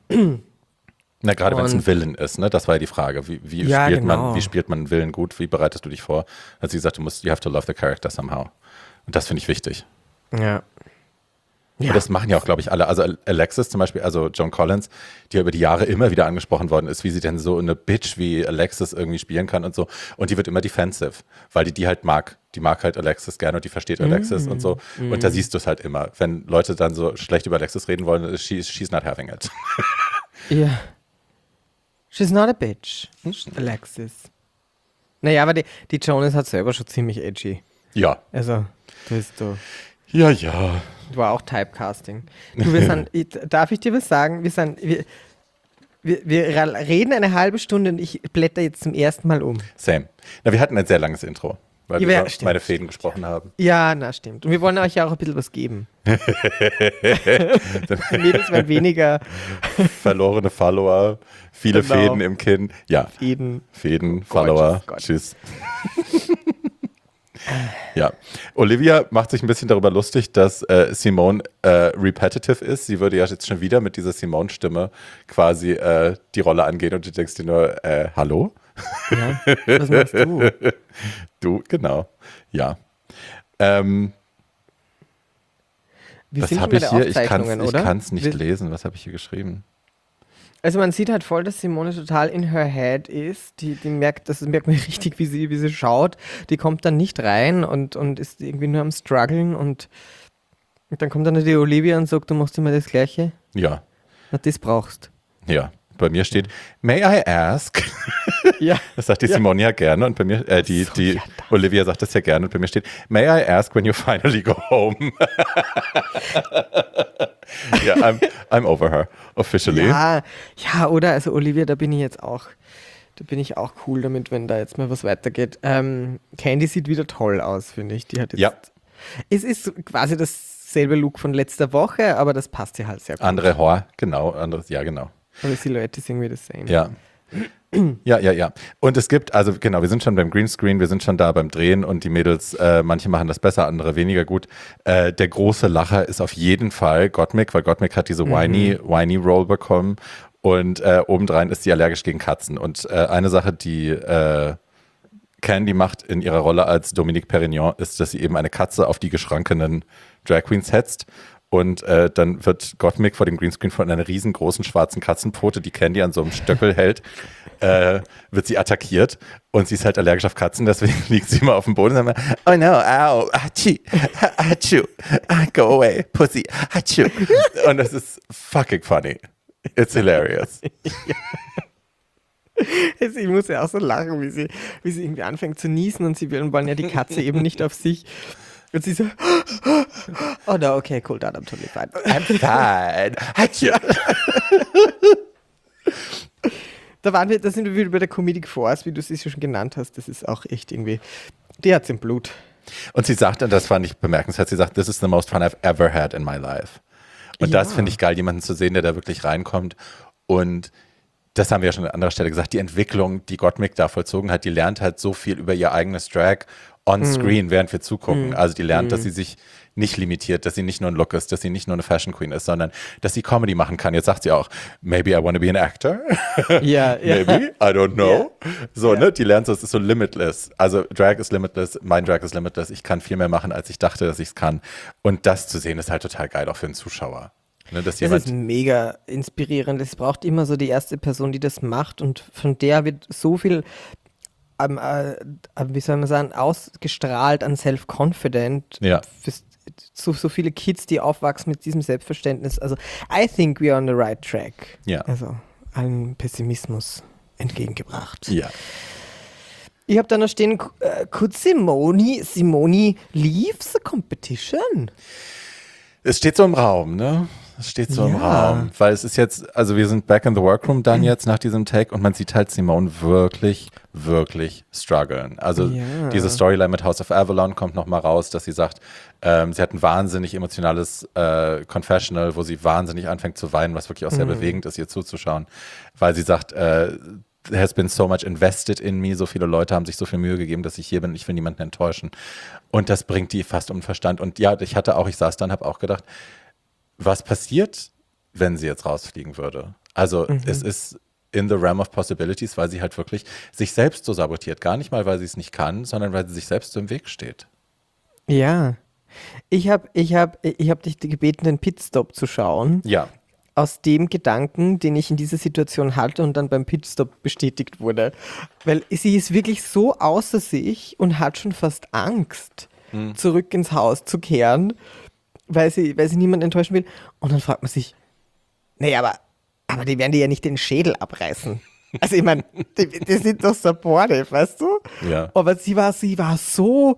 Na, gerade wenn es ein Und- Villain ist, ne? Das war ja die Frage. Wie, wie, Ja, spielt genau. man, wie spielt man einen Villain gut? Wie bereitest du dich vor? Also sie gesagt, du musst, you have to love the character somehow. Und das finde ich wichtig. Ja. Und das machen ja auch, glaube ich, alle. Also Alexis zum Beispiel, also Joan Collins, die ja über die Jahre immer wieder angesprochen worden ist, wie sie denn so eine Bitch wie Alexis irgendwie spielen kann und so. Und die wird immer defensive, weil die die halt mag. Die mag halt Alexis gerne und die versteht Alexis und so. Und da siehst du es halt immer. Wenn Leute dann so schlecht über Alexis reden wollen, she, she's not having it. Ja. She's not a bitch. Alexis. Naja, aber die, die Joan ist halt selber schon ziemlich edgy. Ja. Also, das ist so. Ja, ja. War auch Typecasting. Du, wir sind, ich, darf ich dir was sagen? Wir, sind, wir, wir, wir ra- reden eine halbe Stunde und ich blätter jetzt zum ersten Mal um. Same. Na, wir hatten ein sehr langes Intro, weil Ja, wir ja, über stimmt, meine Fäden stimmt, gesprochen haben. Ja, na stimmt. Und wir wollen euch ja auch ein bisschen was geben. Die Mädels werden weniger Verlorene Follower, viele Genau. Fäden im Kinn. Ja, Fäden. Fäden, Gorgeous, Follower. gorgeous. Tschüss. Ja, Olivia macht sich ein bisschen darüber lustig, dass äh, Simone äh, repetitive ist. Sie würde ja jetzt schon wieder mit dieser Simone-Stimme quasi äh, die Rolle angehen und du denkst dir nur, äh, hallo? Ja, was meinst du? Du, genau. Ja. Ähm, Wir was sind schon habe bei ich der hier? Ich kann es Aufzeichnungen, oder? ich kann's nicht Wir- lesen. Was habe ich hier geschrieben? Also man sieht halt voll, dass Simone total in her head ist. Die, die merkt, das merkt man richtig, wie sie, wie sie schaut. Die kommt dann nicht rein und, und ist irgendwie nur am struggeln und, und dann kommt dann die Olivia und sagt, du machst immer das Gleiche. Ja, Na, das brauchst. ja. Bei mir steht, may I ask? Ja. Das sagt die Ja. Simone ja gerne und bei mir, äh, die, So, die ja, das. Olivia sagt das ja gerne und bei mir steht, may I ask when you finally go home? Ja, I'm, I'm over her, officially. Ja, ja, oder? Also Olivia, da bin ich jetzt auch, da bin ich auch cool damit, wenn da jetzt mal was weitergeht. Ähm, Candy sieht wieder toll aus, finde ich. Die hat jetzt, Ja. Es ist quasi dasselbe Look von letzter Woche, aber das passt ja halt sehr gut. Andere Haar, genau, anderes, ja, genau. Aber die Silhouette ist irgendwie das same. Ja. Ja, ja, ja. Und es gibt, also genau, wir sind schon beim Greenscreen, wir sind schon da beim Drehen und die Mädels, äh, manche machen das besser, andere weniger gut. Äh, der große Lacher ist auf jeden Fall Gottmik, weil Gottmik hat diese whiny, whiny Roll bekommen und äh, obendrein ist sie allergisch gegen Katzen. Und äh, eine Sache, die äh, Candy macht in ihrer Rolle als Dominique Perignon, ist, dass sie eben eine Katze auf die geschrankenen Drag Queens hetzt. Und äh, dann wird Gottmik vor dem Greenscreen von einer riesengroßen schwarzen Katzenpfote, die Candy an so einem Stöckel hält, äh, wird sie attackiert. Und sie ist halt allergisch auf Katzen, deswegen liegt sie immer auf dem Boden und sagt immer, oh no, ow, achu, achu, ah, go away, pussy, achu. Und das ist fucking funny. It's hilarious. Also ich muss ja auch so lachen, wie sie, wie sie irgendwie anfängt zu niesen und sie wollen, wollen ja die Katze eben nicht auf sich. Und sie so, oh no, okay, cool, dann I'm totally fine. I'm fine. Hatcha. Da waren wir, da sind wir wieder bei der Comedic Force, wie du sie schon genannt hast. Das ist auch echt irgendwie, die hat's im Blut. Und sie sagt dann, das fand ich bemerkenswert, sie sagt, this is the most fun I've ever had in my life. Und ja. das finde ich geil, jemanden zu sehen, der da wirklich reinkommt. Und das haben wir ja schon an anderer Stelle gesagt, die Entwicklung, die Gottmik da vollzogen hat, die lernt halt so viel über ihr eigenes Drag on screen, mm. während wir zugucken. Mm. Also die lernt, mm. dass sie sich nicht limitiert, dass sie nicht nur ein Look ist, dass sie nicht nur eine Fashion Queen ist, sondern dass sie Comedy machen kann. Jetzt sagt sie auch, maybe I want to be an actor. Ja, ja. Maybe, I don't know. Ja. So, ja. ne, die lernt so, es ist so limitless. Also Drag ist limitless, mein Drag ist limitless. Ich kann viel mehr machen, als ich dachte, dass ich es kann. Und das zu sehen, ist halt total geil, auch für einen Zuschauer. Ne, dass das ist mega inspirierend. Es braucht immer so die erste Person, die das macht und von der wird so viel, ähm, äh, wie soll man sagen, ausgestrahlt an Self-Confident. Ja. Fürs, so, so viele Kids, die aufwachsen mit diesem Selbstverständnis. Also, I think we are on the right track. Ja. Also, allen Pessimismus entgegengebracht. Ja. Ich habe da noch stehen, uh, could Simone, Simone leave the competition? Es steht so im Raum, ne? Es steht so ja. im Raum, weil es ist jetzt, also wir sind back in the workroom dann jetzt nach diesem Take und man sieht halt Simone wirklich, wirklich strugglen. Also ja. diese Storyline mit House of Avalon kommt nochmal raus, dass sie sagt, ähm, sie hat ein wahnsinnig emotionales äh, Confessional, wo sie wahnsinnig anfängt zu weinen, was wirklich auch sehr mhm. bewegend ist, ihr zuzuschauen, weil sie sagt, äh, there has been so much invested in me, so viele Leute haben sich so viel Mühe gegeben, dass ich hier bin, ich will niemanden enttäuschen. Und das bringt die fast um den Verstand. Und ja, ich hatte auch, ich saß dann, habe auch gedacht, was passiert, wenn sie jetzt rausfliegen würde? Also mhm. es ist in the realm of possibilities, weil sie halt wirklich sich selbst so sabotiert. Gar nicht mal, weil sie es nicht kann, sondern weil sie sich selbst so im Weg steht. Ja, ich habe ich hab, ich hab dich gebeten, den Pitstop zu schauen. Ja. Aus dem Gedanken, den ich in dieser Situation hatte und dann beim Pitstop bestätigt wurde. Weil sie ist wirklich so außer sich und hat schon fast Angst, hm. zurück ins Haus zu kehren, weil sie, weil sie niemanden enttäuschen will. Und dann fragt man sich, nee, aber, aber die werden dir ja nicht den Schädel abreißen. Also ich meine, die, die sind doch supportive, weißt du? Ja. Aber sie war, sie war so...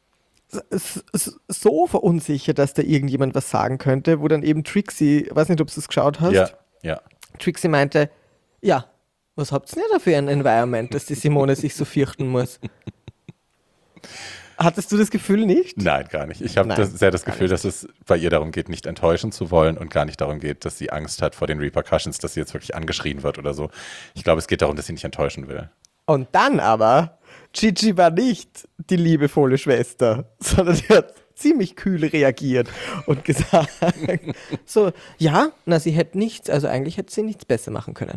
so verunsichert, dass da irgendjemand was sagen könnte, wo dann eben Trixie, weiß nicht, ob du es geschaut hast, ja, ja. Trixie meinte, ja, was habt ihr denn da für ein Environment, dass die Simone sich so fürchten muss? Hattest du das Gefühl nicht? Nein, gar nicht. Ich habe das, sehr das Gefühl, dass es bei ihr darum geht, nicht enttäuschen zu wollen und gar nicht darum geht, dass sie Angst hat vor den Repercussions, dass sie jetzt wirklich angeschrien wird oder so. Ich glaube, es geht darum, dass sie nicht enttäuschen will. Und dann aber, Gigi war nicht die liebevolle Schwester, sondern sie hat ziemlich kühl reagiert und gesagt, so, ja, na, sie hätte nichts, also eigentlich hätte sie nichts besser machen können.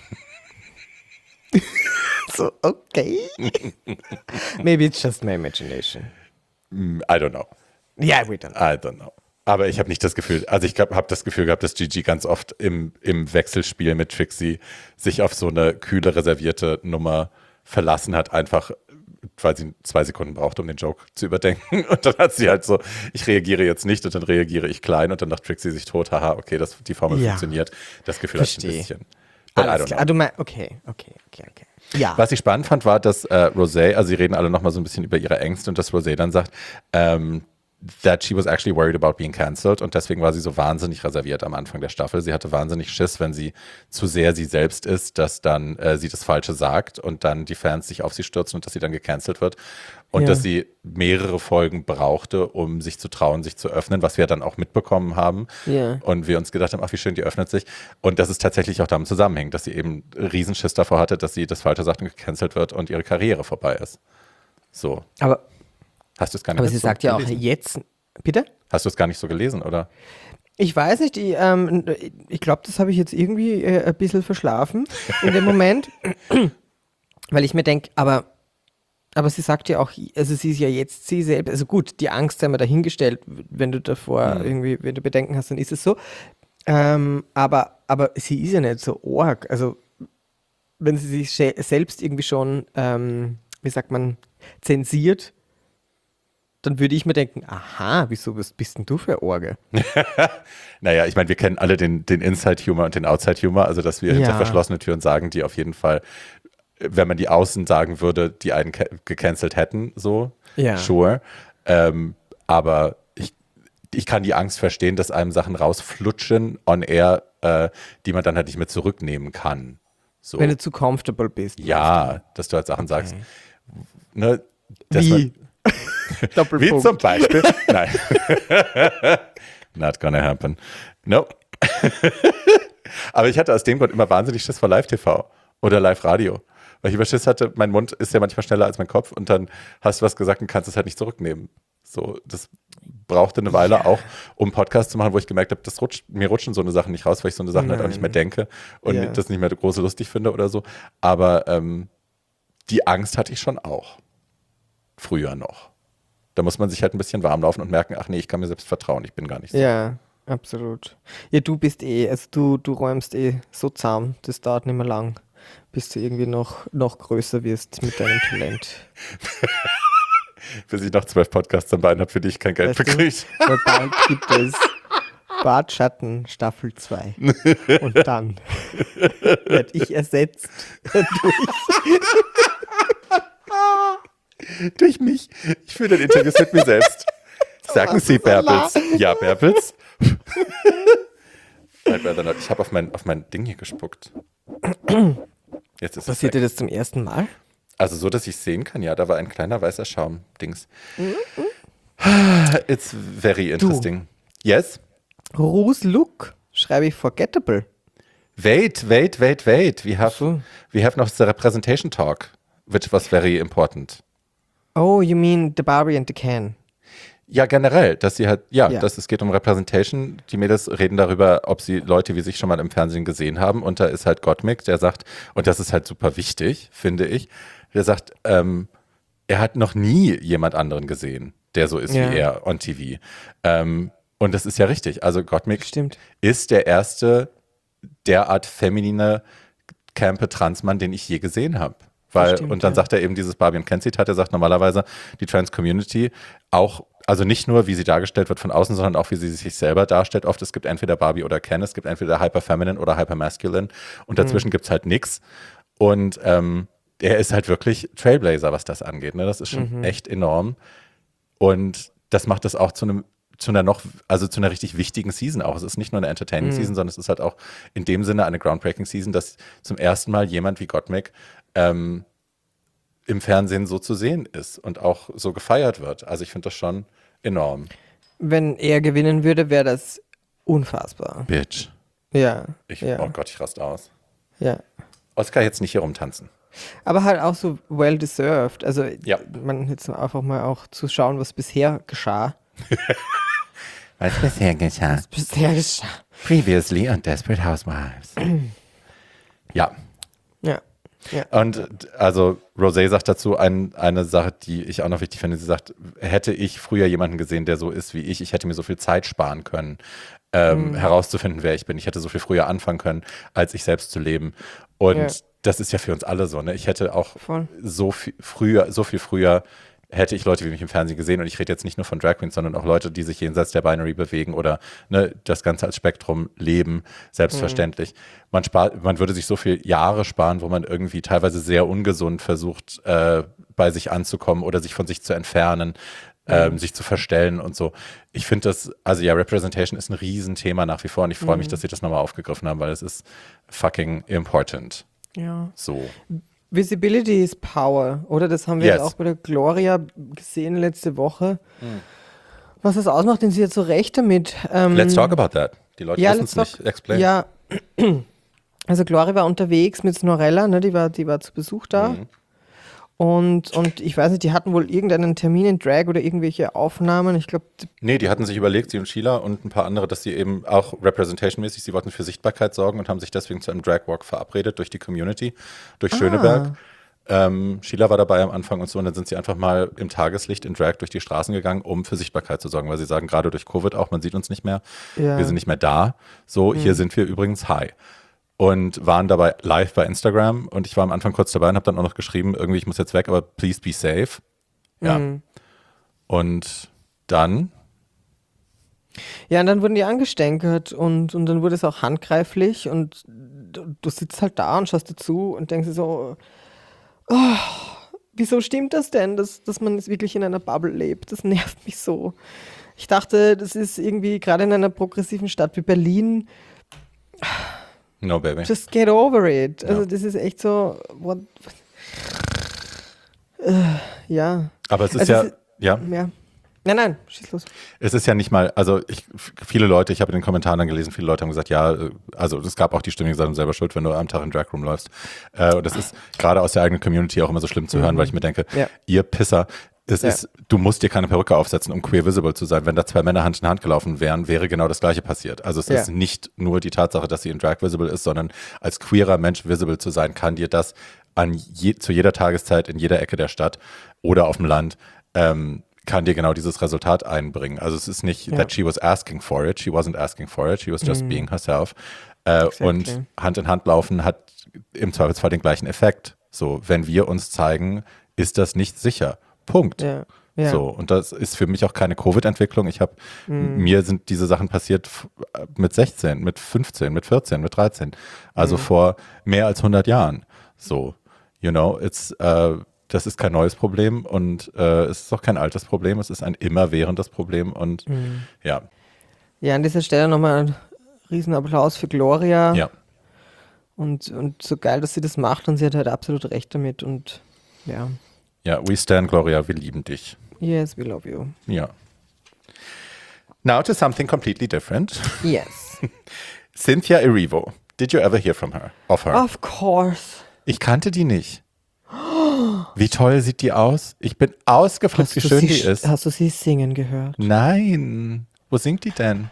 So, okay. Maybe it's just my imagination. I don't know. Yeah, we don't know. I don't know. Aber ich habe nicht das Gefühl, also ich habe das Gefühl gehabt, dass Gigi ganz oft im, im Wechselspiel mit Trixie sich auf so eine kühle, reservierte Nummer verlassen hat, einfach weil sie zwei Sekunden braucht, um den Joke zu überdenken. Und dann hat sie halt so, ich reagiere jetzt nicht und dann reagiere ich klein und dann macht Trixie sich tot, haha, okay, das, die Formel ja. funktioniert. Das Gefühl hat ein bisschen. Alles klar. Du meinst, okay, okay, okay, okay. Ja. Was ich spannend fand, war, dass äh, Rosé, also sie reden alle nochmal so ein bisschen über ihre Ängste und dass Rosé dann sagt, ähm, that she was actually worried about being cancelled und deswegen war sie so wahnsinnig reserviert am Anfang der Staffel. Sie hatte wahnsinnig Schiss, wenn sie zu sehr sie selbst ist, dass dann äh, sie das Falsche sagt und dann die Fans sich auf sie stürzen und dass sie dann gecancelt wird und ja. dass sie mehrere Folgen brauchte, um sich zu trauen, sich zu öffnen, was wir dann auch mitbekommen haben ja. und wir uns gedacht haben, ach wie schön, die öffnet sich und dass es tatsächlich auch damit zusammenhängt, dass sie eben Riesenschiss davor hatte, dass sie das Falsche sagt und gecancelt wird und ihre Karriere vorbei ist. So. Aber Hast du es gar nicht Aber sie so sagt ja gelesen? auch jetzt, bitte? Hast du es gar nicht so gelesen, oder? Ich weiß nicht, ich, ähm, ich glaube, das habe ich jetzt irgendwie äh, ein bisschen verschlafen in dem Moment, weil ich mir denke, aber, aber sie sagt ja auch, also sie ist ja jetzt sie selbst, also gut, die Angst haben wir dahingestellt, wenn du davor mhm. irgendwie, wenn du Bedenken hast, dann ist es so, ähm, aber, aber sie ist ja nicht so arg, also wenn sie sich selbst irgendwie schon, ähm, wie sagt man, zensiert, dann würde ich mir denken, aha, wieso, was bist denn du für Orge? Naja, ich meine, wir kennen alle den, den Inside-Humor und den Outside-Humor, also dass wir ja. hinter verschlossene Türen sagen, die auf jeden Fall wenn man die außen sagen würde, die einen ca- gecancelt hätten, so, Ja. sure. Ähm, aber ich, ich kann die Angst verstehen, dass einem Sachen rausflutschen on air, äh, die man dann halt nicht mehr zurücknehmen kann. So. Wenn du zu comfortable bist. Ja, dass du halt Sachen Okay. sagst. Ne, dass Wie? Man, Doppelpunkt. wie zum Beispiel. Nein. Not gonna happen. No. Aber ich hatte aus dem Grund immer wahnsinnig Schiss vor Live-T V oder Live-Radio. Weil ich immer Schiss hatte, mein Mund ist ja manchmal schneller als mein Kopf und dann hast du was gesagt und kannst es halt nicht zurücknehmen. So, das brauchte eine Weile auch, um Podcasts zu machen, wo ich gemerkt habe, das rutscht, mir rutschen so eine Sachen nicht raus, weil ich so eine Sachen halt auch nicht mehr Nein. denke und Ja. das nicht mehr große lustig finde oder so. Aber ähm, die Angst hatte ich schon auch. Früher noch. Da muss man sich halt ein bisschen warm laufen und merken, ach nee, ich kann mir selbst vertrauen, ich bin gar nicht so. Ja, absolut. Ja, du bist eh, also du, du räumst eh so zahm, das dauert nicht mehr lang, bis du irgendwie noch, noch größer wirst mit deinem Talent. Bis ich noch zwölf Podcasts am Bein habe, für die ich kein Geld Weißt du? bekriege. Weil bald gibt es Bartschatten Staffel zwei. Und dann werde ich ersetzt durch. Durch mich. Ich führe dann Interviews mit mir selbst. Sagen Sie, Bärbels. Ja, Bärbels. I'd rather not. Ich habe auf mein, auf mein Ding hier gespuckt. Jetzt ist es Passiert weg. dir das zum ersten Mal? Also so, dass ich es sehen kann, ja, da war ein kleiner weißer Schaum-Dings. It's very interesting. Yes? Whose look? Schreibe ich forgettable. Wait, wait, wait, wait. We have, So. we have noch the representation talk, which was very important. Oh, you mean the Barbie and the Can. Ja, generell, dass sie halt, ja, Ja. dass es geht um Representation. Die Mädels reden darüber, ob sie Leute wie sich schon mal im Fernsehen gesehen haben. Und da ist halt Gottmik, der sagt, und das ist halt super wichtig, finde ich, der sagt, ähm, er hat noch nie jemand anderen gesehen, der so ist Ja. wie er on T V. Ähm, und das ist ja richtig. Also Gottmik Stimmt. ist der erste derart feminine, campe Transmann, den ich je gesehen habe. Weil, stimmt, und dann ja. sagt er eben dieses Barbie und Ken-Zitat, er sagt normalerweise, die Trans-Community auch, also nicht nur, wie sie dargestellt wird von außen, sondern auch, wie sie sich selber darstellt. Oft, es gibt entweder Barbie oder Ken, es gibt entweder Hyper-Feminine oder Hyper-Masculine und dazwischen Mhm. gibt es halt nichts. Und ähm, er ist halt wirklich Trailblazer, was das angeht. Ne? Das ist schon Mhm. echt enorm. Und das macht es auch zu einem zu einer noch, also zu einer richtig wichtigen Season auch. Es ist nicht nur eine Entertaining-Season, Mhm. sondern es ist halt auch in dem Sinne eine Groundbreaking-Season, dass zum ersten Mal jemand wie Gottmik ähm, im Fernsehen so zu sehen ist und auch so gefeiert wird. Also ich finde das schon enorm. Wenn er gewinnen würde, wäre das unfassbar. Bitch. Ja. Ich, ja, Oh Gott, ich raste aus. ja. Oskar jetzt nicht hier rumtanzen. Aber halt auch so well deserved. Also Ja. man jetzt einfach mal auch zu schauen, was bisher geschah. Was bisher geschah? Bisher geschah. Previously on Desperate Housewives. Ja. Ja. Ja. Und also Rosé sagt dazu ein, eine Sache, die ich auch noch wichtig finde. Sie sagt, hätte ich früher jemanden gesehen, der so ist wie ich, ich hätte mir so viel Zeit sparen können, ähm, herauszufinden, wer ich bin. Ich hätte so viel früher anfangen können, als ich selbst zu leben. Und Ja. das ist ja für uns alle so. Ne? Ich hätte auch Voll. so viel früher, so viel früher hätte ich Leute wie mich im Fernsehen gesehen. Und ich rede jetzt nicht nur von Drag Queens, sondern auch Leute, die sich jenseits der Binary bewegen oder ne, das Ganze als Spektrum leben, selbstverständlich. Man spart, man würde sich so viel Jahre sparen, wo man irgendwie teilweise sehr ungesund versucht, äh, bei sich anzukommen oder sich von sich zu entfernen, ähm, sich zu verstellen und so. Ich finde das, also ja, Representation ist ein Riesenthema nach wie vor und ich freue mich, dass sie das nochmal aufgegriffen haben, weil es ist fucking important. Ja. So. Visibility is power, oder? Das haben wir Yes. auch bei der Gloria gesehen letzte Woche. Was das ausmacht, denn sie hat so recht damit. Ähm, Let's talk about that. Die Leute ja, wissen let's es talk. nicht. Explain. Ja, also Gloria war unterwegs mit Snorella, ne? die, war, die war zu Besuch da. Mhm. Und, und ich weiß nicht, die hatten wohl irgendeinen Termin in Drag oder irgendwelche Aufnahmen. Ich glaube, Nee, die hatten sich überlegt, sie und Sheila und ein paar andere, dass sie eben auch representation-mäßig, sie wollten für Sichtbarkeit sorgen und haben sich deswegen zu einem Dragwalk verabredet durch die Community, durch Schöneberg. Ähm, Sheila war dabei am Anfang und so und dann sind sie einfach mal im Tageslicht in Drag durch die Straßen gegangen, um für Sichtbarkeit zu sorgen, weil sie sagen, gerade durch Covid auch, man sieht uns nicht mehr, Ja. wir sind nicht mehr da. So, hier sind wir übrigens, hi. Und waren dabei live bei Instagram und ich war am Anfang kurz dabei und habe dann auch noch geschrieben, irgendwie, ich muss jetzt weg, aber please be safe. Ja. Und dann, ja, und dann wurden die angestänkert und, und dann wurde es auch handgreiflich und du, du sitzt halt da und schaust dazu und denkst dir so, Oh, wieso stimmt das denn, dass, dass man wirklich in einer Bubble lebt? Das nervt mich so. Ich dachte, das ist irgendwie gerade in einer progressiven Stadt wie Berlin. No, baby. Just get over it. Also Ja. das ist echt so, what, äh, ja. Aber es ist Also ja, es ist- ja, Ja. Nein, nein, schieß los. es ist ja nicht mal, also ich, viele Leute, ich habe in den Kommentaren dann gelesen, viele Leute haben gesagt, ja, äh, also es gab auch die Stimme, die gesagt haben, selber schuld, wenn du am Tag in Drag Room läufst. Äh, und das ist gerade aus der eigenen Community auch immer so schlimm zu hören, weil ich mir denke, Ja. ihr Pisser, es Ja. ist, du musst dir keine Perücke aufsetzen, um queer visible zu sein. Wenn da zwei Männer Hand in Hand gelaufen wären, wäre genau das Gleiche passiert. Also es Ja. ist nicht nur die Tatsache, dass sie in Drag visible ist, sondern als queerer Mensch visible zu sein, kann dir das an je, zu jeder Tageszeit in jeder Ecke der Stadt oder auf dem Land ähm, kann dir genau dieses Resultat einbringen. Also es ist nicht, Ja. that she was asking for it, she wasn't asking for it, she was just being herself. Äh, Exactly. Und Hand in Hand laufen hat im Zweifelsfall den gleichen Effekt. So, wenn wir uns zeigen, ist das nicht sicher. Punkt. Ja. Ja. So, und das ist für mich auch keine Covid-Entwicklung. Ich habe, mir sind diese Sachen passiert f- mit sechzehn, mit fünfzehn, mit vierzehn, mit dreizehn. Also vor mehr als hundert Jahren. So, you know, it's, äh, das ist kein neues Problem und äh, es ist auch kein altes Problem. Es ist ein immerwährendes Problem und ja, Ja, an dieser Stelle nochmal ein Riesenapplaus für Gloria. ja. Und, und so geil, dass sie das macht und sie hat halt absolut recht damit und ja. Ja, we stand, Gloria, wir lieben dich. Yes, we love you. Ja. Now to something completely different. Yes. Cynthia Erivo. Did you ever hear from her? Of her? Of course. Ich kannte die nicht. Wie toll sieht die aus? Ich bin ausgeflippt, wie du schön sie, die ist. Hast du sie singen gehört? Nein. Wo singt die denn?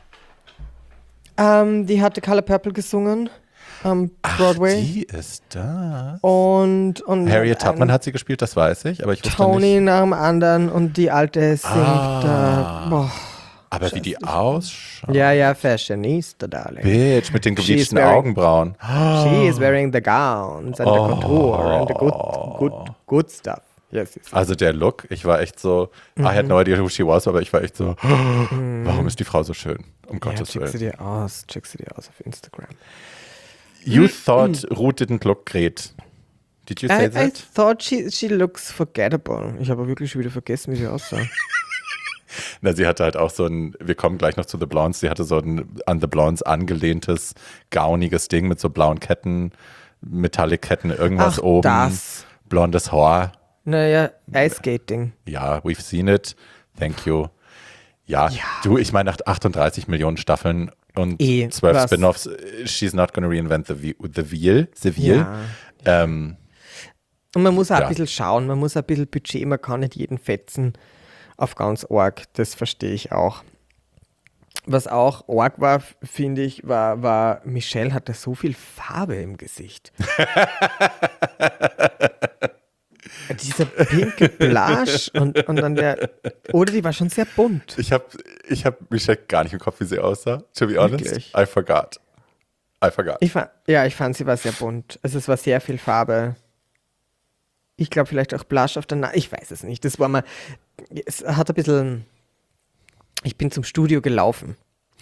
Ähm, die hatte Color Purple gesungen am Broadway. Die ist da. Und, und Harriet Tubman ein hat sie gespielt, das weiß ich, aber ich wusste Tony nicht. nach dem anderen und die alte singt Ah. da. Boah. Aber wie die ausschaut. Ja, ja, Fashionista, darling. Bitch, mit den She's gebleachten wearing- Augenbrauen. She is wearing the gowns and the couture and the good, good, good stuff. Yes, yes. Also der Look, ich war echt so, I had no idea who she was, aber ich war echt so, warum ist die Frau so schön? Um Ja, Gottes check sie Willen. dir aus, check sie dir aus auf Instagram. You thought Ruth didn't look great. Did you say I, I that? thought she, she looks forgettable. Ich habe wirklich schon wieder vergessen, wie sie aussah. Na, sie hatte halt auch so ein, wir kommen gleich noch zu The Blondes, sie hatte so ein an The Blondes angelehntes, gauniges Ding mit so blauen Ketten, Metallic-Ketten, irgendwas Ach, oben. das. Blondes Haar. Naja, Ice Skating. Ja, we've seen it. Thank you. Ja, du, ich meine, nach achtunddreißig Millionen Staffeln und Eh, zwölf was? Spin-offs, äh, she's not gonna reinvent the, whe- the wheel. The wheel. Ja. Ähm, Und man muss auch Ja. ein bisschen schauen, man muss ein bisschen Budget, man kann nicht jeden fetzen auf ganz arg, das verstehe ich auch. Was auch arg war, finde ich, war, war, Michelle hatte so viel Farbe im Gesicht. Dieser pinke Blush und, und dann der, oder die war schon sehr bunt. ich habe ich hab Michelle gar nicht im Kopf, wie sie aussah. To be honest, Wirklich? I forgot. I forgot. Ich fand, ja, ich fand, sie war sehr bunt. Also es war sehr viel Farbe. Ich glaube vielleicht auch Blush auf der Nase. Ich weiß es nicht. Das war mal, es hat ein bisschen, ich bin zum Studio gelaufen.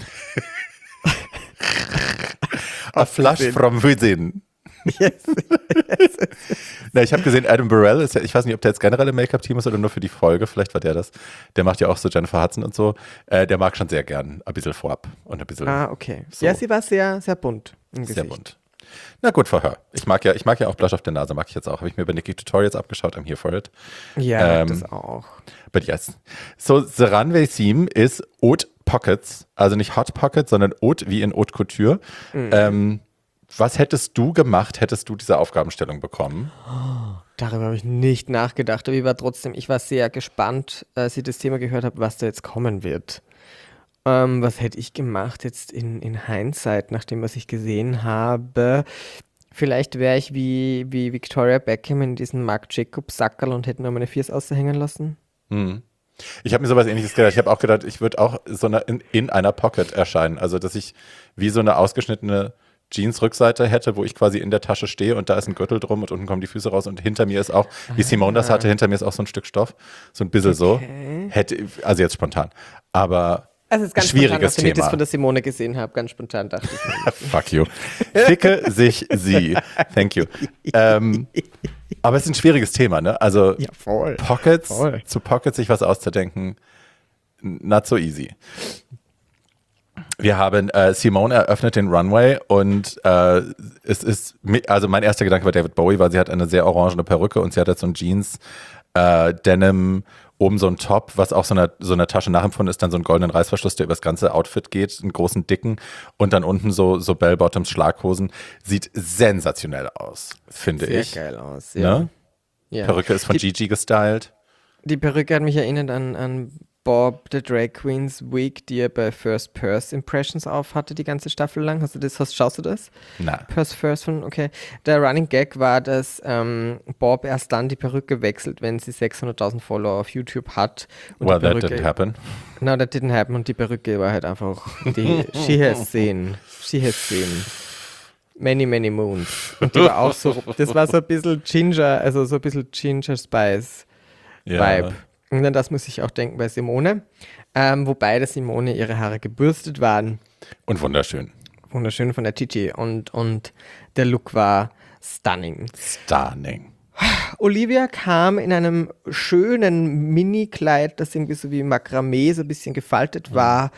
A flush gesehen? from within. Yes. Na, ich habe gesehen, Adam Burrell ist ja, ich weiß nicht, ob der jetzt generell im Make-up-Team ist oder nur für die Folge, vielleicht war der das. Der macht ja auch so Jennifer Hudson und so. Äh, der mag schon sehr gern ein bisschen vorab und ein bisschen Ah, okay. So. Ja, sie war sehr, sehr bunt im sehr Gesicht. bunt. Na gut, for her. Ich mag ja, ich mag ja auch Blush auf der Nase, mag ich jetzt auch. Habe ich mir bei Nikki Tutorials abgeschaut, I'm here for it. Ja, Ähm, das auch. But yes. So, the runway theme ist Haute Pockets, also nicht Hot Pockets, sondern Haute wie in Haute Couture. Mhm. Ähm, was hättest du gemacht, hättest du diese Aufgabenstellung bekommen? Darüber habe ich nicht nachgedacht, aber ich war trotzdem, ich war sehr gespannt, als ich das Thema gehört habe, was da jetzt kommen wird. Ähm, was hätte ich gemacht jetzt in, in Hindsight, nach dem, was ich gesehen habe? Vielleicht wäre ich wie, wie Victoria Beckham in diesen Marc Jacobs Sackerl und hätte nur meine Viers aushängen lassen. Hm. Ich habe mir sowas ähnliches gedacht. Ich habe auch gedacht, ich würde auch so eine, in, in einer Pocket erscheinen. Also, dass ich wie so eine ausgeschnittene Jeans-Rückseite hätte, wo ich quasi in der Tasche stehe und da ist ein Gürtel drum und unten kommen die Füße raus und hinter mir ist auch, wie Simone das hatte, hinter mir ist auch so ein Stück Stoff. So ein bisschen Okay. so. Hätte, also jetzt spontan. Aber Also es ist ganz schwieriges spontan, nachdem ich das Thema. von der Simone gesehen habe, ganz spontan dachte ich mir. Fuck you. Ficke sich sie. Thank you. Ähm, Aber es ist ein schwieriges Thema, ne? Also Ja, voll. Pockets, Voll. zu Pockets sich was auszudenken, not so easy. Wir haben, äh, Simone eröffnet den Runway und äh, es ist, also mein erster Gedanke bei David Bowie war, sie hat eine sehr orangene Perücke und sie hat jetzt so ein Jeans, äh, Denim, oben so ein Top, was auch so einer so einer Tasche nachempfunden ist, dann so einen goldenen Reißverschluss, der über das ganze Outfit geht, einen großen, dicken und dann unten so, so Bell-Bottoms, Schlaghosen. Sieht sensationell aus, finde Sehr ich. geil aus, ja. Ne? ja. Perücke ist von die, Gigi gestylt. Die Perücke hat mich erinnert an, an Bob, the Drag Queen's Wig, die er bei First Purse Impressions auf hatte, die ganze Staffel lang. Hast du das, hast, schaust du das? Nein. Purse First von, okay. Der Running Gag war, dass ähm, Bob erst dann die Perücke wechselt, wenn sie sechshunderttausend Follower auf YouTube hat. Und Well, die Perücke, that didn't happen. No, that didn't happen. Und die Perücke war halt einfach, die, she has seen, she has seen many, many moons. Und die war auch so, das war so ein bisschen Ginger, also so ein bisschen Ginger Spice Ja. Vibe. Und an das muss ich auch denken bei Simone. Ähm, wobei der Simone ihre Haare gebürstet waren. Und wunderschön. Wunderschön von der Gigi. Und, und der Look war stunning. Stunning. Olivia kam in einem schönen Mini-Kleid, das irgendwie so wie Makramee so ein bisschen gefaltet war.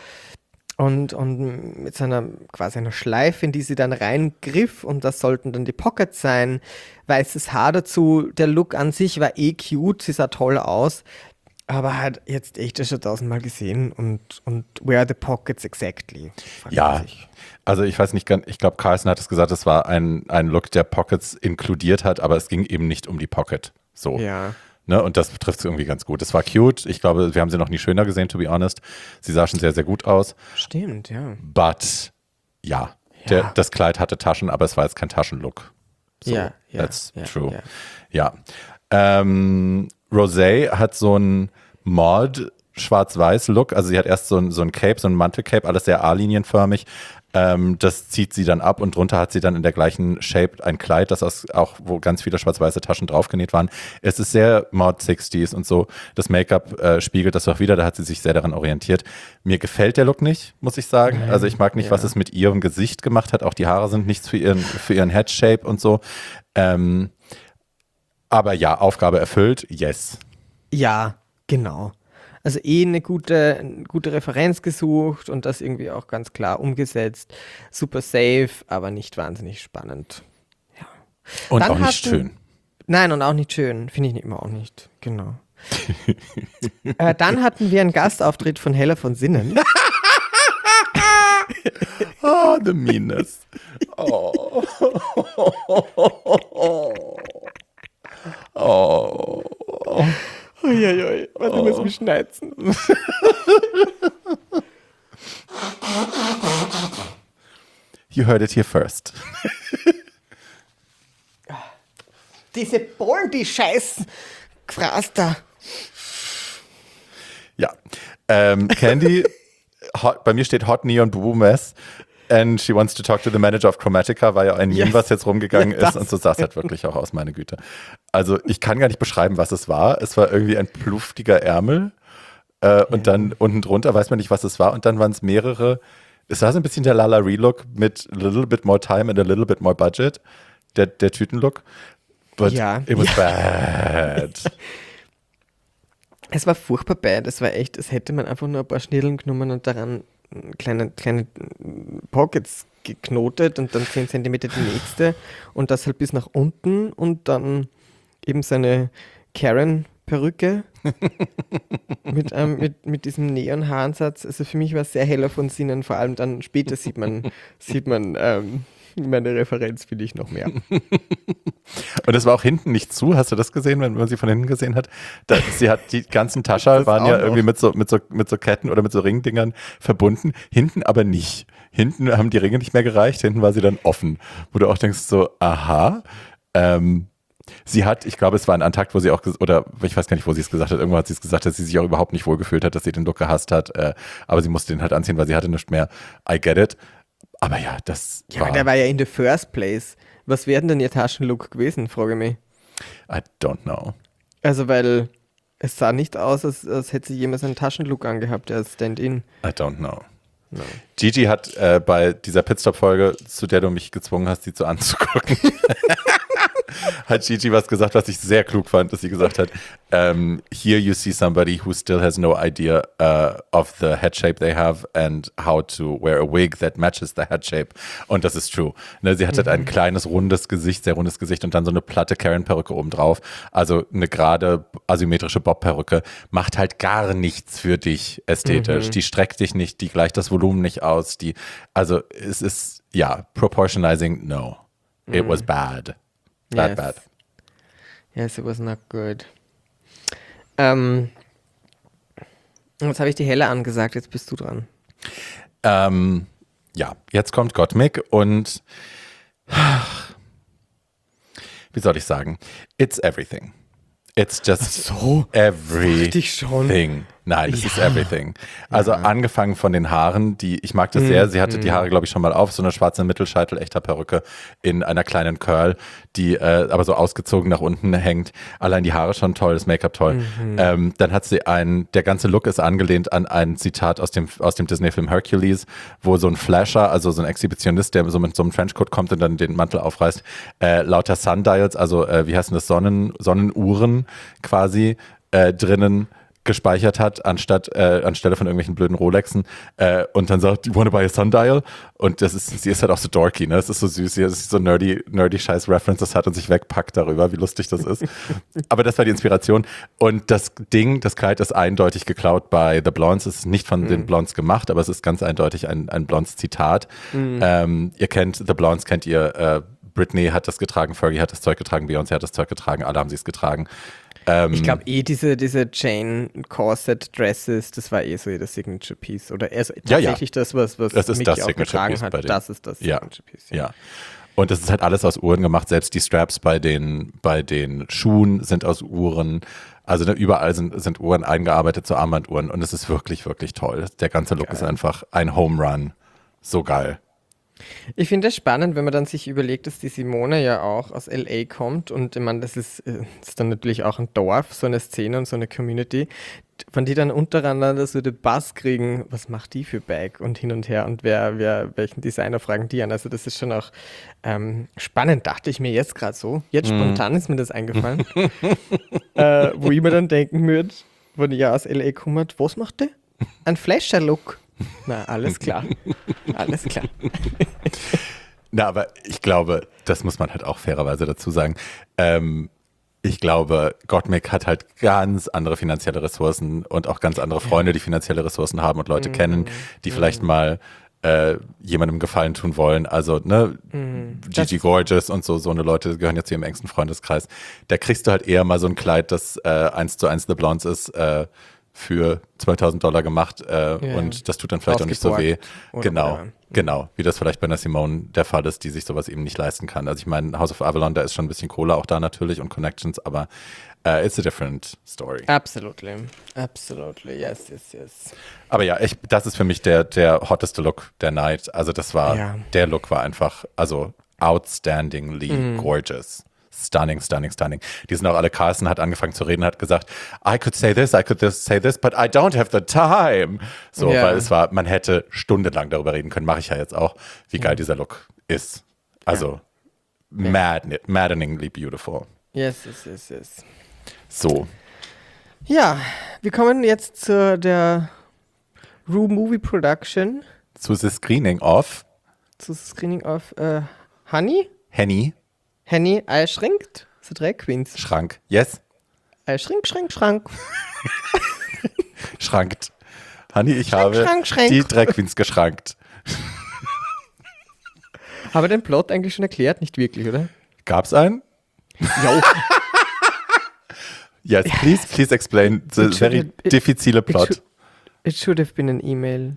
Und, und mit so einer quasi einer Schleife, in die sie dann reingriff. Und das sollten dann die Pockets sein. Weißes Haar dazu. Der Look an sich war eh cute. Sie sah toll aus. Aber halt jetzt echt schon tausendmal gesehen und, und where are the pockets exactly? Ja, also ich weiß nicht, ganz- ich glaube, Carlson hat es gesagt, es war ein, ein Look, der Pockets inkludiert hat, aber es ging eben nicht um die Pocket. So. Ja. Ne? Und das trifft es irgendwie ganz gut. Es war cute. Ich glaube, wir haben sie noch nie schöner gesehen, to be honest. Sie sah schon sehr, sehr gut aus. Stimmt, ja. But, ja, Ja. Der, das Kleid hatte Taschen, aber es war jetzt kein Taschenlook. So, Ja, ja, that's ja, true. ja. Ja. Ähm, Rosé hat so ein Mod Schwarz-Weiß-Look. Also sie hat erst so ein, so ein Cape, so ein Mantelcape, alles sehr A-linienförmig. Ähm, das zieht sie dann ab und drunter hat sie dann in der gleichen Shape ein Kleid, das aus, auch, wo ganz viele schwarz-weiße Taschen draufgenäht waren. Es ist sehr Mod sechziger und so. Das Make-up äh, spiegelt das auch wieder, da hat sie sich sehr daran orientiert. Mir gefällt der Look nicht, muss ich sagen. Nein, also ich mag nicht, ja. was es mit ihrem Gesicht gemacht hat. Auch die Haare sind nichts für ihren, für ihren Head-Shape und so. Ähm, aber ja, Aufgabe erfüllt, yes. Ja, genau. Also eh eine gute, eine gute Referenz gesucht und das irgendwie auch ganz klar umgesetzt. Super safe, aber nicht wahnsinnig spannend. Und Dann auch nicht hatten- schön. Nein, und auch nicht schön. Finde ich nicht- immer auch nicht. Genau. äh, dann hatten wir einen Gastauftritt von Hella von Sinnen. Oh, the meanness. Oh. Oh. Uiuiui, warte, ich muss mich schneizen. You heard it here first. Diese Bollen, die scheiß Gefraster. Ja. Ähm, Candy, hot, bei mir steht Hot Neon Boo Mess. And she wants to talk to the manager of Chromatica, war ja ein Meme, Yes. was jetzt rumgegangen Ja, ist. das. Und so sah es halt wirklich auch aus, meine Güte. Also ich kann gar nicht beschreiben, was es war. Es war irgendwie ein pluftiger Ärmel. Äh, und dann unten drunter weiß man nicht, was es war. Und dann waren es mehrere. Es war so ein bisschen der Lala Relook mit a little bit more time and a little bit more budget. Der, der Tütenlook. But Ja. it was Ja. bad. Es war furchtbar bad. Es war echt, es hätte man einfach nur ein paar Schnirdeln genommen und daran kleine, kleine Pockets geknotet und dann zehn Zentimeter die nächste und das halt bis nach unten und dann eben seine Karen-Perücke mit, ähm, mit, mit diesem Neon-Haaransatz. Also für mich war es sehr heller von Sinnen, vor allem dann später sieht man, sieht man ähm, meine Referenz, finde ich, noch mehr. Und es war auch hinten nicht zu. Hast du das gesehen, wenn man sie von hinten gesehen hat? Da, sie hat die ganzen Taschen Das waren auch ja noch. irgendwie mit so, mit, so, mit so Ketten oder mit so Ringdingern verbunden. Hinten aber nicht. Hinten haben die Ringe nicht mehr gereicht. Hinten war sie dann offen. Wo du auch denkst so, aha. Ähm, sie hat, ich glaube, es war ein Antakt, wo sie auch, ges- oder ich weiß gar nicht, wo sie es gesagt hat. Irgendwo hat sie es gesagt, dass sie sich auch überhaupt nicht wohlgefühlt hat, dass sie den Look gehasst hat. Äh, aber sie musste den halt anziehen, weil sie hatte nichts mehr. I get it. Aber ja, das Ja, war, aber der war ja in the first place. Was wäre denn ihr Taschenlook gewesen, frage ich mich. I don't know. Also, weil es sah nicht aus, als, als hätte sie jemals einen Taschenlook angehabt, der Stand-in. I don't know. No. Gigi hat äh, bei dieser Pitstop-Folge, zu der du mich gezwungen hast, die zu anzugucken, hat Gigi was gesagt, was ich sehr klug fand, dass sie gesagt hat, um, here you see somebody who still has no idea uh, of the head shape they have and how to wear a wig that matches the head shape. Und das ist true. Ne, sie hat halt ein kleines, rundes Gesicht, sehr rundes Gesicht und dann so eine platte Karen-Perücke obendrauf. Also eine gerade asymmetrische Bob-Perücke macht halt gar nichts für dich ästhetisch. Mhm. Die streckt dich nicht, die gleicht das Volumen nicht aus. Die, also es ist, ja, proportionizing, no. It was bad. Bad, yes. bad. Yes, it was not good. Ähm, jetzt habe ich die Helle angesagt, jetzt bist du dran. Ähm, ja, jetzt kommt Gottmik und wie soll ich sagen? It's everything. It's just so, everything. Nein, es ja. ist everything. Also ja. angefangen von den Haaren, die, ich mag das mm, sehr, sie hatte mm. die Haare, glaube ich, schon mal auf, so eine schwarze Mittelscheitel, echter Perücke in einer kleinen Curl, die äh, aber so ausgezogen nach unten hängt. Allein die Haare schon toll, das Make-up toll. Mhm. Ähm, dann hat sie ein, der ganze Look ist angelehnt an ein Zitat aus dem, aus dem Disney-Film Hercules, wo so ein Flasher, also so ein Exhibitionist, der so mit so einem Trenchcoat kommt und dann den Mantel aufreißt, äh, lauter Sundials, also äh, wie heißen das, Sonnen, Sonnenuhren quasi äh, drinnen gespeichert hat, anstatt äh, anstelle von irgendwelchen blöden Rolexen äh, und dann sagt, you wanna buy a sundial? Und das ist, sie ist halt auch so dorky, ne? Es ist so süß, sie ist so nerdy, nerdy scheiß References hat und sich wegpackt darüber, wie lustig das ist. Aber das war die Inspiration. Und das Ding, das Kleid ist eindeutig geklaut bei The Blondes. Es ist nicht von mm. den Blondes gemacht, aber es ist ganz eindeutig ein, ein Blondes-Zitat. Mm. Ähm, ihr kennt The Blondes, kennt ihr, äh, Britney hat das getragen, Fergie hat das Zeug getragen, Beyoncé hat das Zeug getragen, alle haben sie es getragen. Ähm, ich glaube eh, diese, diese Chain Corset Dresses, das war eh so ihr Signature Piece. Oder also ja, tatsächlich ja. das, was, was das ist Mickey das auch Signature getragen Piece hat. bei Das ist das ja. Signature Piece. Ja. ja. Und das ist halt alles aus Uhren gemacht. Selbst die Straps bei den, bei den Schuhen sind aus Uhren. Also ne, überall sind, sind Uhren eingearbeitet, so Armbanduhren. Und es ist wirklich, wirklich toll. Der ganze Look geil. Ist einfach ein Home Run. So geil. Ich finde es spannend, wenn man dann sich überlegt, dass die Simone ja auch aus L A kommt und ich meine, das ist, das ist dann natürlich auch ein Dorf, so eine Szene und so eine Community, von die dann untereinander so den Bass kriegen, was macht die für Bag und hin und her und wer, wer welchen Designer fragen die an. Also das ist schon auch ähm, spannend, dachte ich mir jetzt gerade so. Jetzt mm. spontan ist mir das eingefallen. äh, wo ich mir dann denken würde, wenn ich ja aus L A komme, was macht der? Ein Flasher-Look. Na, alles klar. Alles klar. Na, aber ich glaube, das muss man halt auch fairerweise dazu sagen. Ähm, ich glaube, Gottmik hat halt ganz andere finanzielle Ressourcen und auch ganz andere Freunde, die finanzielle Ressourcen haben und Leute mm. kennen, die mm. vielleicht mal äh, jemandem Gefallen tun wollen. Also, ne, mm. Gigi Gorgeous und so, so eine Leute gehören ja zu ihrem engsten Freundeskreis. Da kriegst du halt eher mal so ein Kleid, das äh, eins zu eins The Blondes ist, äh, für zweitausend Dollar gemacht äh, yeah. und das tut dann vielleicht auch nicht so weh. Genau, oder. genau, wie das vielleicht bei einer Simone der Fall ist, die sich sowas eben nicht leisten kann. Also ich meine, House of Avalon, da ist schon ein bisschen Kohle auch da natürlich und Connections, aber uh, it's a different story. Absolutely, absolutely, yes, yes, yes. Aber ja, ich, das ist für mich der, der hotteste Look der Night. Also das war, ja. der Look war einfach, also outstandingly mm. gorgeous. Stunning, stunning, stunning. Die sind auch alle, Carlson hat angefangen zu reden, hat gesagt, I could say this, I could this, say this, but I don't have the time. So, yeah. weil es war, man hätte stundenlang darüber reden können, mache ich ja jetzt auch, wie geil ja. dieser Look ist. Also, ja. madden, maddeningly beautiful. Yes, yes, yes, yes. So. Ja, wir kommen jetzt zu der Rue Movie Production. Zu the Screening of. Zu the Screening of uh, Honey. Henny. Henny, Ei schrinkt, so Drag Queens. Schrank, yes. Ei schrink, schrink, schrank. Schrankt. Honey, ich Schrank, habe Schrank, Schrank. die Drag Queens geschrankt. Haben wir den Plot eigentlich schon erklärt? Nicht wirklich, oder? Gab's einen? Jo. Yes, please, please explain the it very have, it, difficile plot. It should, it should have been an email.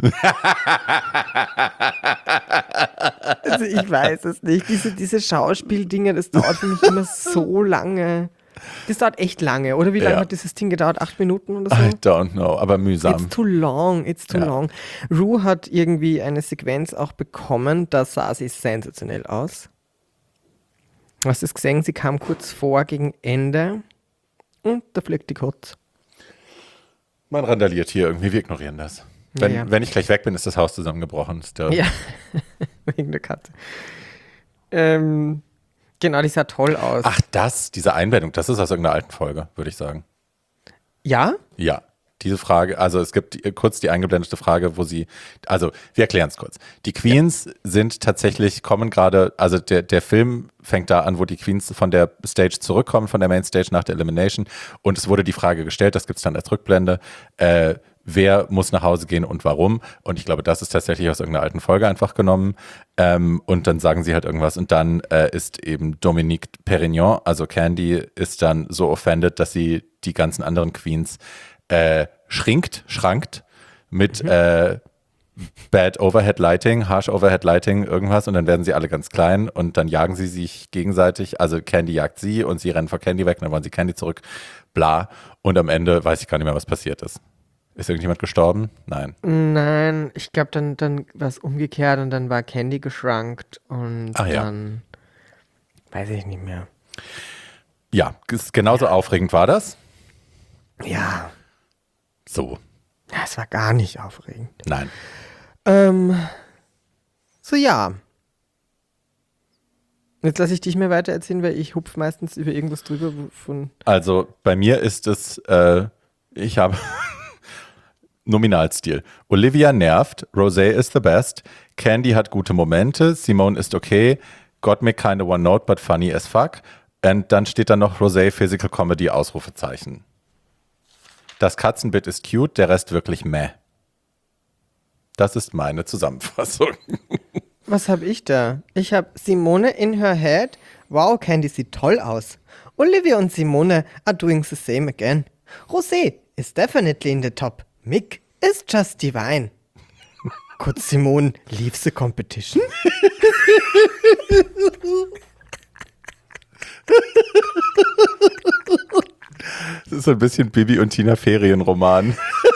Also ich weiß es nicht. Diese, diese Schauspieldinge, das dauert für mich immer so lange. Das dauert echt lange. Oder wie lange ja. hat dieses Ding gedauert? Acht Minuten oder so? I don't know, aber mühsam. It's too long, it's too ja. long. Rue hat irgendwie eine Sequenz auch bekommen, da sah sie sensationell aus. Hast du es gesehen? Sie kam kurz vor gegen Ende und da fliegt die Kotz. Man randaliert hier irgendwie, wir ignorieren das. Wenn, ja, ja. wenn ich gleich weg bin, ist das Haus zusammengebrochen. Ja, wegen der Katze. Ähm, Genau, die sah toll aus. Ach, das, diese Einblendung, das ist aus irgendeiner alten Folge, würde ich sagen. Ja? Ja, diese Frage, also es gibt die, kurz die eingeblendete Frage, wo sie, also wir erklären es kurz. Die Queens ja. sind tatsächlich, kommen gerade, also der, der Film fängt da an, wo die Queens von der Stage zurückkommen, von der Mainstage nach der Elimination, und es wurde die Frage gestellt, das gibt es dann als Rückblende, äh, wer muss nach Hause gehen und warum, und ich glaube, das ist tatsächlich aus irgendeiner alten Folge einfach genommen, ähm, und dann sagen sie halt irgendwas, und dann äh, ist eben Dominique Perignon, also Candy, ist dann so offended, dass sie die ganzen anderen Queens äh, schrinkt, schrankt mit mhm. äh, Bad Overhead Lighting, Harsh Overhead Lighting, irgendwas, und dann werden sie alle ganz klein und dann jagen sie sich gegenseitig, also Candy jagt sie und sie rennen vor Candy weg, und dann wollen sie Candy zurück, bla, und am Ende weiß ich gar nicht mehr, was passiert ist. Ist irgendjemand gestorben? Nein. Nein, ich glaube, dann, dann war es umgekehrt und dann war Candy geschrankt und Ach, dann ja. weiß ich nicht mehr. Ja, genauso ja. aufregend war das. Ja. So. Ja, es war gar nicht aufregend. Nein. Ähm, so, ja. Jetzt lasse ich dich mir weiter erzählen, weil ich hupf meistens über irgendwas drüber von... Also, bei mir ist es, äh, ich habe... Nominalstil. Olivia nervt, Rosé is the best, Candy hat gute Momente, Simone ist okay, got me kinda one note, but funny as fuck. Und dann steht da noch Rosé Physical Comedy, Ausrufezeichen. Das Katzenbit ist cute, der Rest wirklich meh. Das ist meine Zusammenfassung. Was habe ich da? Ich habe Simone in her head. Wow, Candy sieht toll aus. Olivia und Simone are doing the same again. Rosé is definitely in the top. Mick is just divine. Could Simone leave the competition? Das ist so ein bisschen Bibi und Tina Ferienroman.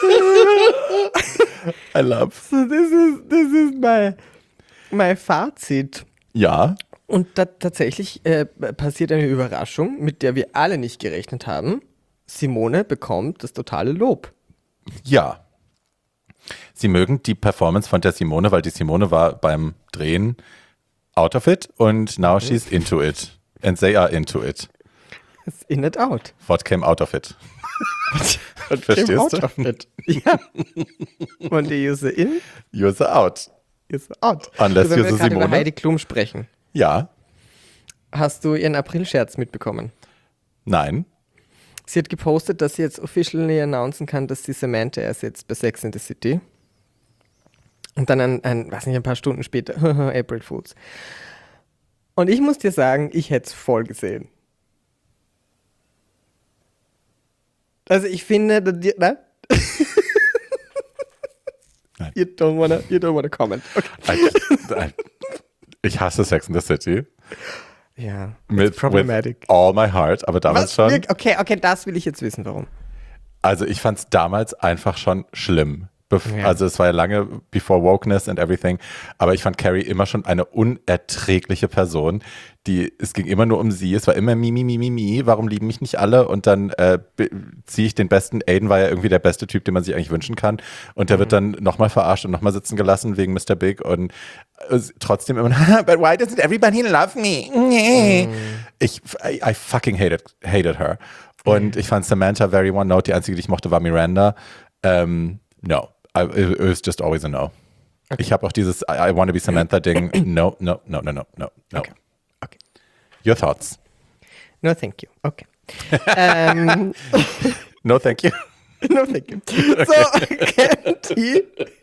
I love. So, this is, this is my, my Fazit. Ja. Und da, tatsächlich äh, passiert eine Überraschung, mit der wir alle nicht gerechnet haben. Simone bekommt das totale Lob. Ja. Sie mögen die Performance von der Simone, weil die Simone war beim Drehen out of it und now she's into it. And they are into it. It's in it out. What came out of it? What Verstehst came out du? Of it. Ja. Und die use in? Use out. Use out. Unless du, wenn use wir gerade Simone. über Heidi Klum sprechen. Ja. Hast du ihren April-Scherz mitbekommen? Nein. Sie hat gepostet, dass sie jetzt officially announcen kann, dass sie Samantha ersetzt bei Sex in the City. Und dann, ein, ein, weiß nicht, ein paar Stunden später, April Fools. Und ich muss dir sagen, ich hätte es voll gesehen. Also ich finde, die, ne? Nein. You don't wanna, you don't wanna comment. Okay. I, I, ich hasse Sex in the City. Ja, mit problematic. With all my heart, aber damals Was? schon. Okay, okay, das will ich jetzt wissen, warum. Also ich fand es damals einfach schon schlimm. Bef- Ja. Also es war ja lange before Wokeness and everything, aber ich fand Carrie immer schon eine unerträgliche Person. Die, es ging immer nur um sie, es war immer mi, mi, mi, mi, mi, warum lieben mich nicht alle? Und dann äh, ziehe ich den besten, Aiden war ja irgendwie der beste Typ, den man sich eigentlich wünschen kann. Und der mhm. wird dann nochmal verarscht und nochmal sitzen gelassen wegen Mister Big und äh, trotzdem immer, but why doesn't everybody love me? Mhm. Ich, I, I fucking hated, hated her. Und mhm. ich fand Samantha very one note, die einzige, die ich mochte, war Miranda. Ähm, no. I, it was just always a no. Okay. Ich habe auch dieses I, I want to be Samantha Ding. No, no, no, no, no, no, no. Okay. Okay. Your thoughts? No, thank you. Okay. um, no, thank you. No, thank you. So, Candy.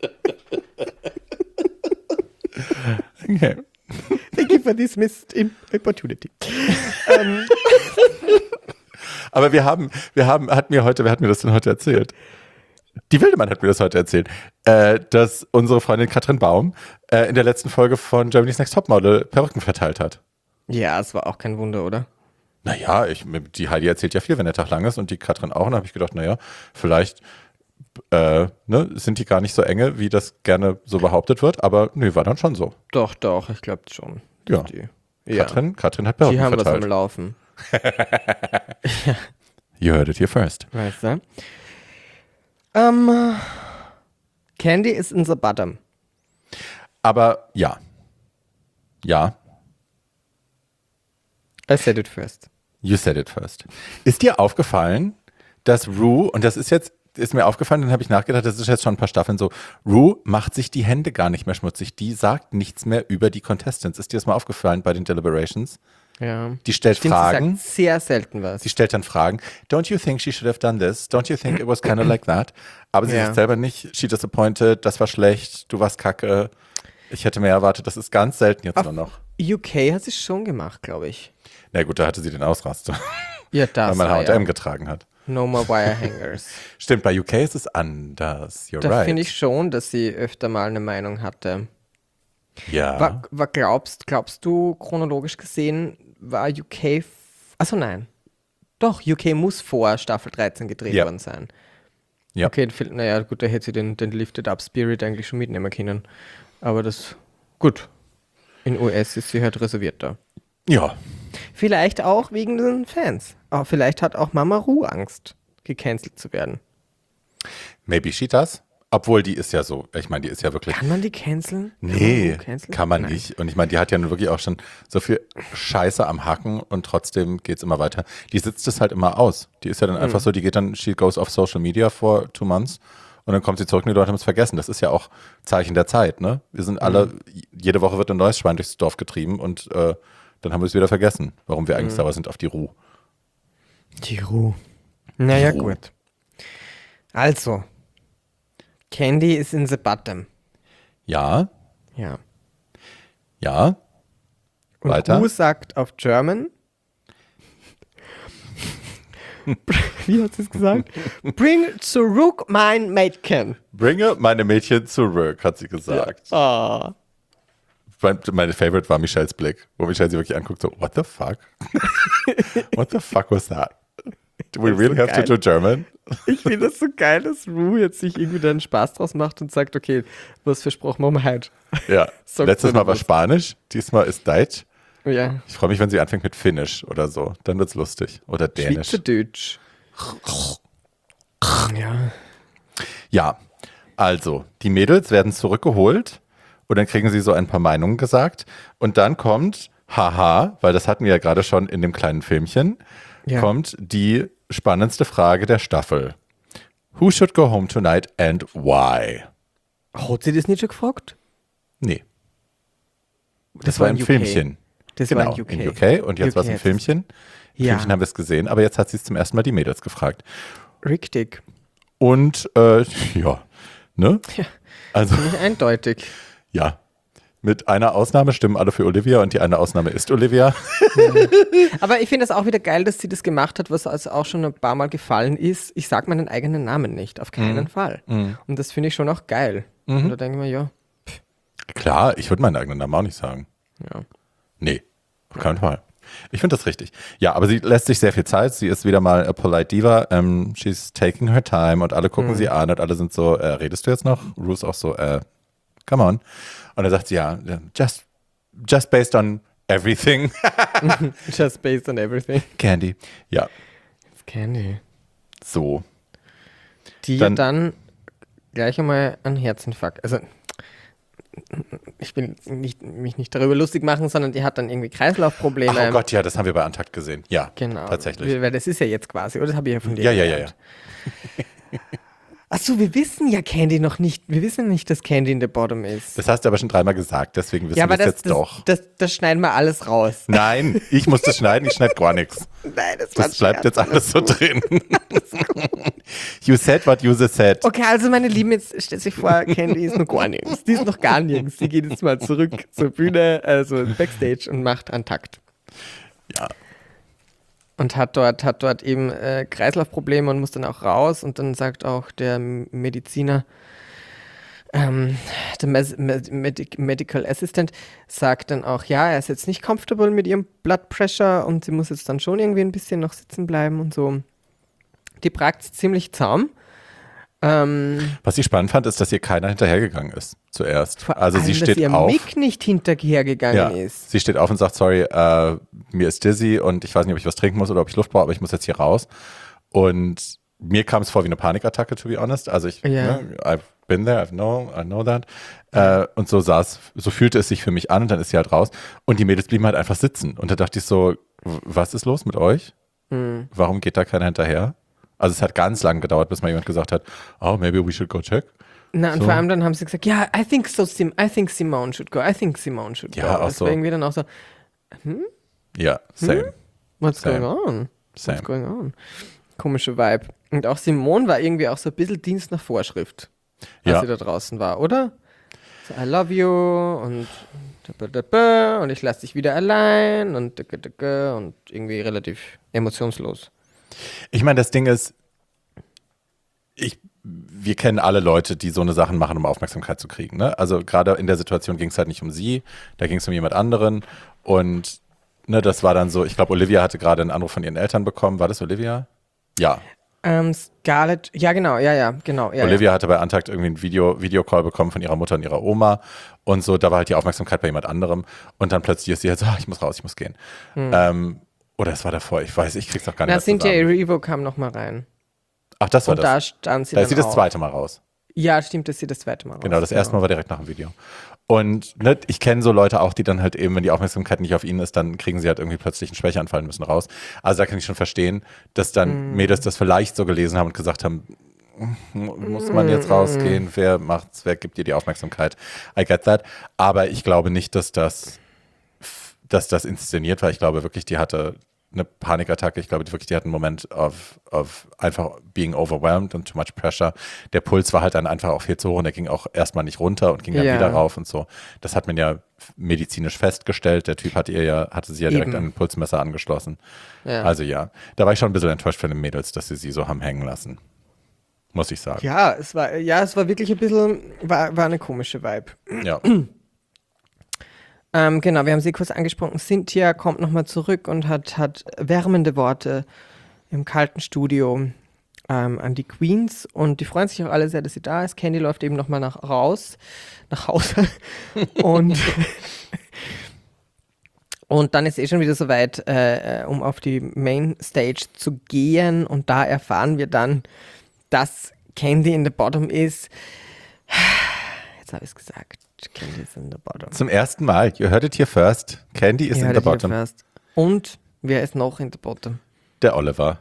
Okay. Thank you for this missed opportunity. um. Aber wir haben, wir haben, hat mir heute, wer hat mir das denn heute erzählt? Die Wildemann hat mir das heute erzählt, äh, dass unsere Freundin Katrin Baum äh, in der letzten Folge von Germany's Next Topmodel Perücken verteilt hat. Ja, es war auch kein Wunder, oder? Naja, ich, die Heidi erzählt ja viel, wenn der Tag lang ist und die Katrin auch. Und da habe ich gedacht, naja, vielleicht äh, ne, sind die gar nicht so enge, wie das gerne so behauptet wird. Aber nö, war dann schon so. Doch, doch, ich glaube schon. Ja. Die, Katrin, ja. Katrin hat Perücken die haben verteilt. was am Laufen. Ja. You heard it here first. Weißt du? Um, Candy is in the bottom. Aber ja. Ja. I said it first. You said it first. Ist dir aufgefallen, dass Rue, und das ist jetzt, ist mir aufgefallen, dann habe ich nachgedacht, das ist jetzt schon ein paar Staffeln so, Rue macht sich die Hände gar nicht mehr schmutzig. Die sagt nichts mehr über die Contestants. Ist dir das mal aufgefallen bei den Deliberations? Ja. Die stellt Stimmt, Fragen. sie sagt sehr selten was. Sie stellt dann Fragen. Don't you think she should have done this? Don't you think it was kind of like that? Aber sie Ja. sagt selber nicht, she disappointed, das war schlecht, du warst kacke. Ich hätte mehr erwartet. Das ist ganz selten jetzt Auf nur noch. U K hat sie schon gemacht, glaube ich. Na gut, da hatte sie den Ausraster, Ja, das weil man war H und M ja. getragen hat. No more wire hangers. Stimmt, bei U K ist es anders. You're Da right. finde ich schon, dass sie öfter mal eine Meinung hatte. ja. War, war glaubst, glaubst du, chronologisch gesehen, war U K. F- Achso, nein. Doch, U K muss vor Staffel dreizehn gedreht Ja. worden sein. Ja. Okay, naja, gut, da hätte sie den, den Lifted Up Spirit eigentlich schon mitnehmen können. Aber das, gut. In U S ist sie halt reservierter. Ja. Vielleicht auch wegen den Fans. Aber vielleicht hat auch Mama Ru Angst, gecancelt zu werden. Maybe she does. Obwohl, die ist ja so, ich meine, die ist ja wirklich. Kann man die canceln? Nee, Kann man, Ru canceln? kann man Nein. nicht. Und ich meine, die hat ja nun wirklich auch schon so viel Scheiße am Hacken und trotzdem geht es immer weiter. Die sitzt es halt immer aus. Die ist ja dann einfach so, die geht dann, she goes off Social Media for two months und dann kommt sie zurück und die Leute haben es vergessen. Das ist ja auch Zeichen der Zeit, ne? Wir sind alle, jede Woche wird ein neues Schwein durchs Dorf getrieben und äh, dann haben wir es wieder vergessen, warum wir eigentlich sauer sind auf die Ruhe. Die Ru. Naja, Die Ru. gut. Also, Candy ist in the bottom. Ja, Ja. ja, Und Weiter? Ru sagt auf German. Wie hat sie es gesagt? Bring zurück mein Mädchen. bringe meine Mädchen zurück, hat sie gesagt. Oh. Mein, meine Favorite war Michelles Blick, wo Michelle sie wirklich anguckt, so, what the fuck? What the fuck was that? Do we Das ist really so have to geil. do German? Ich finde das so geil, dass Ru jetzt sich irgendwie dann Spaß draus macht und sagt, okay, was versprochen machen wir heute. Ja, So letztes cool, Mal war das. Spanisch, diesmal ist Deutsch. Ja. Ich freue mich, wenn sie anfängt mit Finnisch oder so. Dann wird's lustig. Oder Dänisch. Schweizerdeutsch. Ja. Ja, also, die Mädels werden zurückgeholt und dann kriegen sie so ein paar Meinungen gesagt. Und dann kommt, haha, weil das hatten wir ja gerade schon in dem kleinen Filmchen, Ja. kommt die spannendste Frage der Staffel. Who should go home tonight and why? Hat sie das nicht schon gefragt? Nee. Das, war in ein U K. Filmchen. Das genau, war in U K. in U K. Und jetzt U K war es ein hat's- Filmchen. Im Ja. Filmchen haben wir es gesehen, aber jetzt hat sie es zum ersten Mal die Mädels gefragt. Richtig. Und, äh, ja, ne? Ja. Also, Nicht eindeutig. ja. Mit einer Ausnahme stimmen alle für Olivia und die eine Ausnahme ist Olivia. Aber ich finde es auch wieder geil, dass sie das gemacht hat, was also auch schon ein paar Mal gefallen ist. Ich sage meinen eigenen Namen nicht, auf keinen Fall. Und das finde ich schon auch geil. Und da denke ich mir, ja, Klar, ich würde meinen eigenen Namen auch nicht sagen. ja. Nee, auf keinen Fall. Ich finde das richtig. Ja, aber sie lässt sich sehr viel Zeit. Sie ist wieder mal a polite diva. Um, she's taking her time und alle gucken sie an und alle sind so, äh, redest du jetzt noch? Ru ist auch so, äh, come on. Und dann sagt sie, ja, just, just based on everything. Just based on everything. Candy. Ja, It's Candy. so. Die Dann- dann, dann gleich einmal einen Herzinfarkt. Also, ich will nicht, mich nicht darüber lustig machen, sondern die hat dann irgendwie Kreislaufprobleme. Ach, oh Gott, ja, das haben wir bei Antakt gesehen. Ja, Genau. tatsächlich. Weil das ist ja jetzt quasi, oder? Das habe ich ja von dir Ja, ja, ja, gelernt. Achso, wir wissen ja Candy noch nicht. Wir wissen nicht, dass Candy in the Bottom ist. Das hast du aber schon dreimal gesagt, deswegen wissen ja, wir aber es das, jetzt das, doch. das, das schneiden wir alles raus. Nein, ich muss das schneiden, ich schneide gar nichts. Nein, das, war Das bleibt Scherz. jetzt alles so drin. You said what you said. Okay, also meine Lieben, jetzt stellt sich vor, Candy ist noch gar nirgends. Die ist noch gar nirgends. Die geht jetzt mal zurück zur Bühne, also Backstage und macht Antakt. Ja. Und hat dort, hat dort eben äh, Kreislaufprobleme und muss dann auch raus. Und dann sagt auch der M- Mediziner, ähm, der Mes Med Medic Medical Assistant, sagt dann auch, ja, er ist jetzt nicht comfortable mit ihrem Blood Pressure und sie muss jetzt dann schon irgendwie ein bisschen noch sitzen bleiben und so. Die pragt ziemlich zahm. Ähm, Was ich spannend fand, ist, dass ihr keiner hinterhergegangen ist zuerst. vor Also allem, sie steht dass ihr auf. Mick nicht hinterhergegangen Ja, ist. sie steht auf und sagt, sorry, äh, mir ist dizzy und ich weiß nicht, ob ich was trinken muss oder ob ich Luft brauche, aber ich muss jetzt hier raus. Und mir kam es vor wie eine Panikattacke, to be honest. Also ich, Ja. ne, I've been there, I know, I know that. Äh, und so saß, so fühlte es sich für mich an und dann ist sie halt raus. Und die Mädels blieben halt einfach sitzen. Und da dachte ich so, w- was ist los mit euch? Mhm. Warum geht da keiner hinterher? Also es hat ganz lange gedauert, bis mal jemand gesagt hat, oh, maybe we should go check. Na, und So. vor allem dann haben sie gesagt, ja, I think so, Sim I think Simone should go, I think Simone should Ja, go. auch Das so. war irgendwie dann auch so, Ja, same. what's Same. going on? Same. What's going on? Komische Vibe. Und auch Simone war irgendwie auch so ein bisschen Dienst nach Vorschrift, als Ja. sie da draußen war, oder? So, I love you und und ich lasse dich wieder allein und und irgendwie relativ emotionslos. Ich meine, das Ding ist, ich, wir kennen alle Leute, die so eine Sachen machen, um Aufmerksamkeit zu kriegen. Ne? Also gerade in der Situation ging es halt nicht um sie, da ging es um jemand anderen. Und ne, das war dann so, ich glaube, Olivia hatte gerade einen Anruf von ihren Eltern bekommen. War das Olivia? Ja. Ähm, Scarlett, ja genau, ja, ja, genau. Ja, Olivia hatte bei Antakt irgendwie einen Video, Videocall bekommen von ihrer Mutter und ihrer Oma. Und so, da war halt die Aufmerksamkeit bei jemand anderem. Und dann plötzlich ist sie halt so, ah, ich muss raus, ich muss gehen. Ähm, oder es war davor, ich weiß, ich krieg's auch gar nicht Na, mehr Cynthia zusammen. Erivo kam nochmal rein. Ach, das war Und da das. stand sie Da dann ist sie das auch. zweite Mal raus. Ja, stimmt, dass sie das zweite Mal raus. Genau, das erste Mal war direkt nach dem Video. Und ne, ich kenne so Leute auch, die dann halt eben, wenn die Aufmerksamkeit nicht auf ihnen ist, dann kriegen sie halt irgendwie plötzlich einen Schwächeanfall und müssen raus. Also da kann ich schon verstehen, dass dann Mm. Mädels das vielleicht so gelesen haben und gesagt haben, muss man jetzt rausgehen, wer macht's, wer gibt dir die Aufmerksamkeit? I get that. Aber ich glaube nicht, dass das, dass das inszeniert war. Ich glaube wirklich, die hatte eine Panikattacke. Ich glaube die wirklich, die hat einen Moment of, of einfach being overwhelmed und too much pressure. Der Puls war halt dann einfach auch viel zu hoch und der ging auch erstmal nicht runter und ging dann Ja. wieder rauf und so. Das hat man ja medizinisch festgestellt. Der Typ hat ihr ja, hatte sie ja direkt Eben. an ein Pulsmesser angeschlossen. Ja. Also ja, da war ich schon ein bisschen enttäuscht von den Mädels, dass sie sie so haben hängen lassen. Muss ich sagen. Ja, es war, ja, es war wirklich ein bisschen, war, war eine komische Vibe. Ja. Ähm, genau, wir haben sie kurz angesprochen. Cynthia kommt nochmal zurück und hat, hat wärmende Worte im kalten Studio ähm, an die Queens. Und die freuen sich auch alle sehr, dass sie da ist. Candy läuft eben nochmal nach raus, nach Hause. und, und dann ist eh schon wieder soweit, äh, um auf die Mainstage zu gehen. Und da erfahren wir dann, dass Candy in the Bottom ist. Jetzt habe ich es gesagt. Candy is in the Bottom. Zum ersten Mal, you heard it here first. Candy is Ja, in the das hier bottom. first. Und wer ist noch in the Bottom? Der Oliver.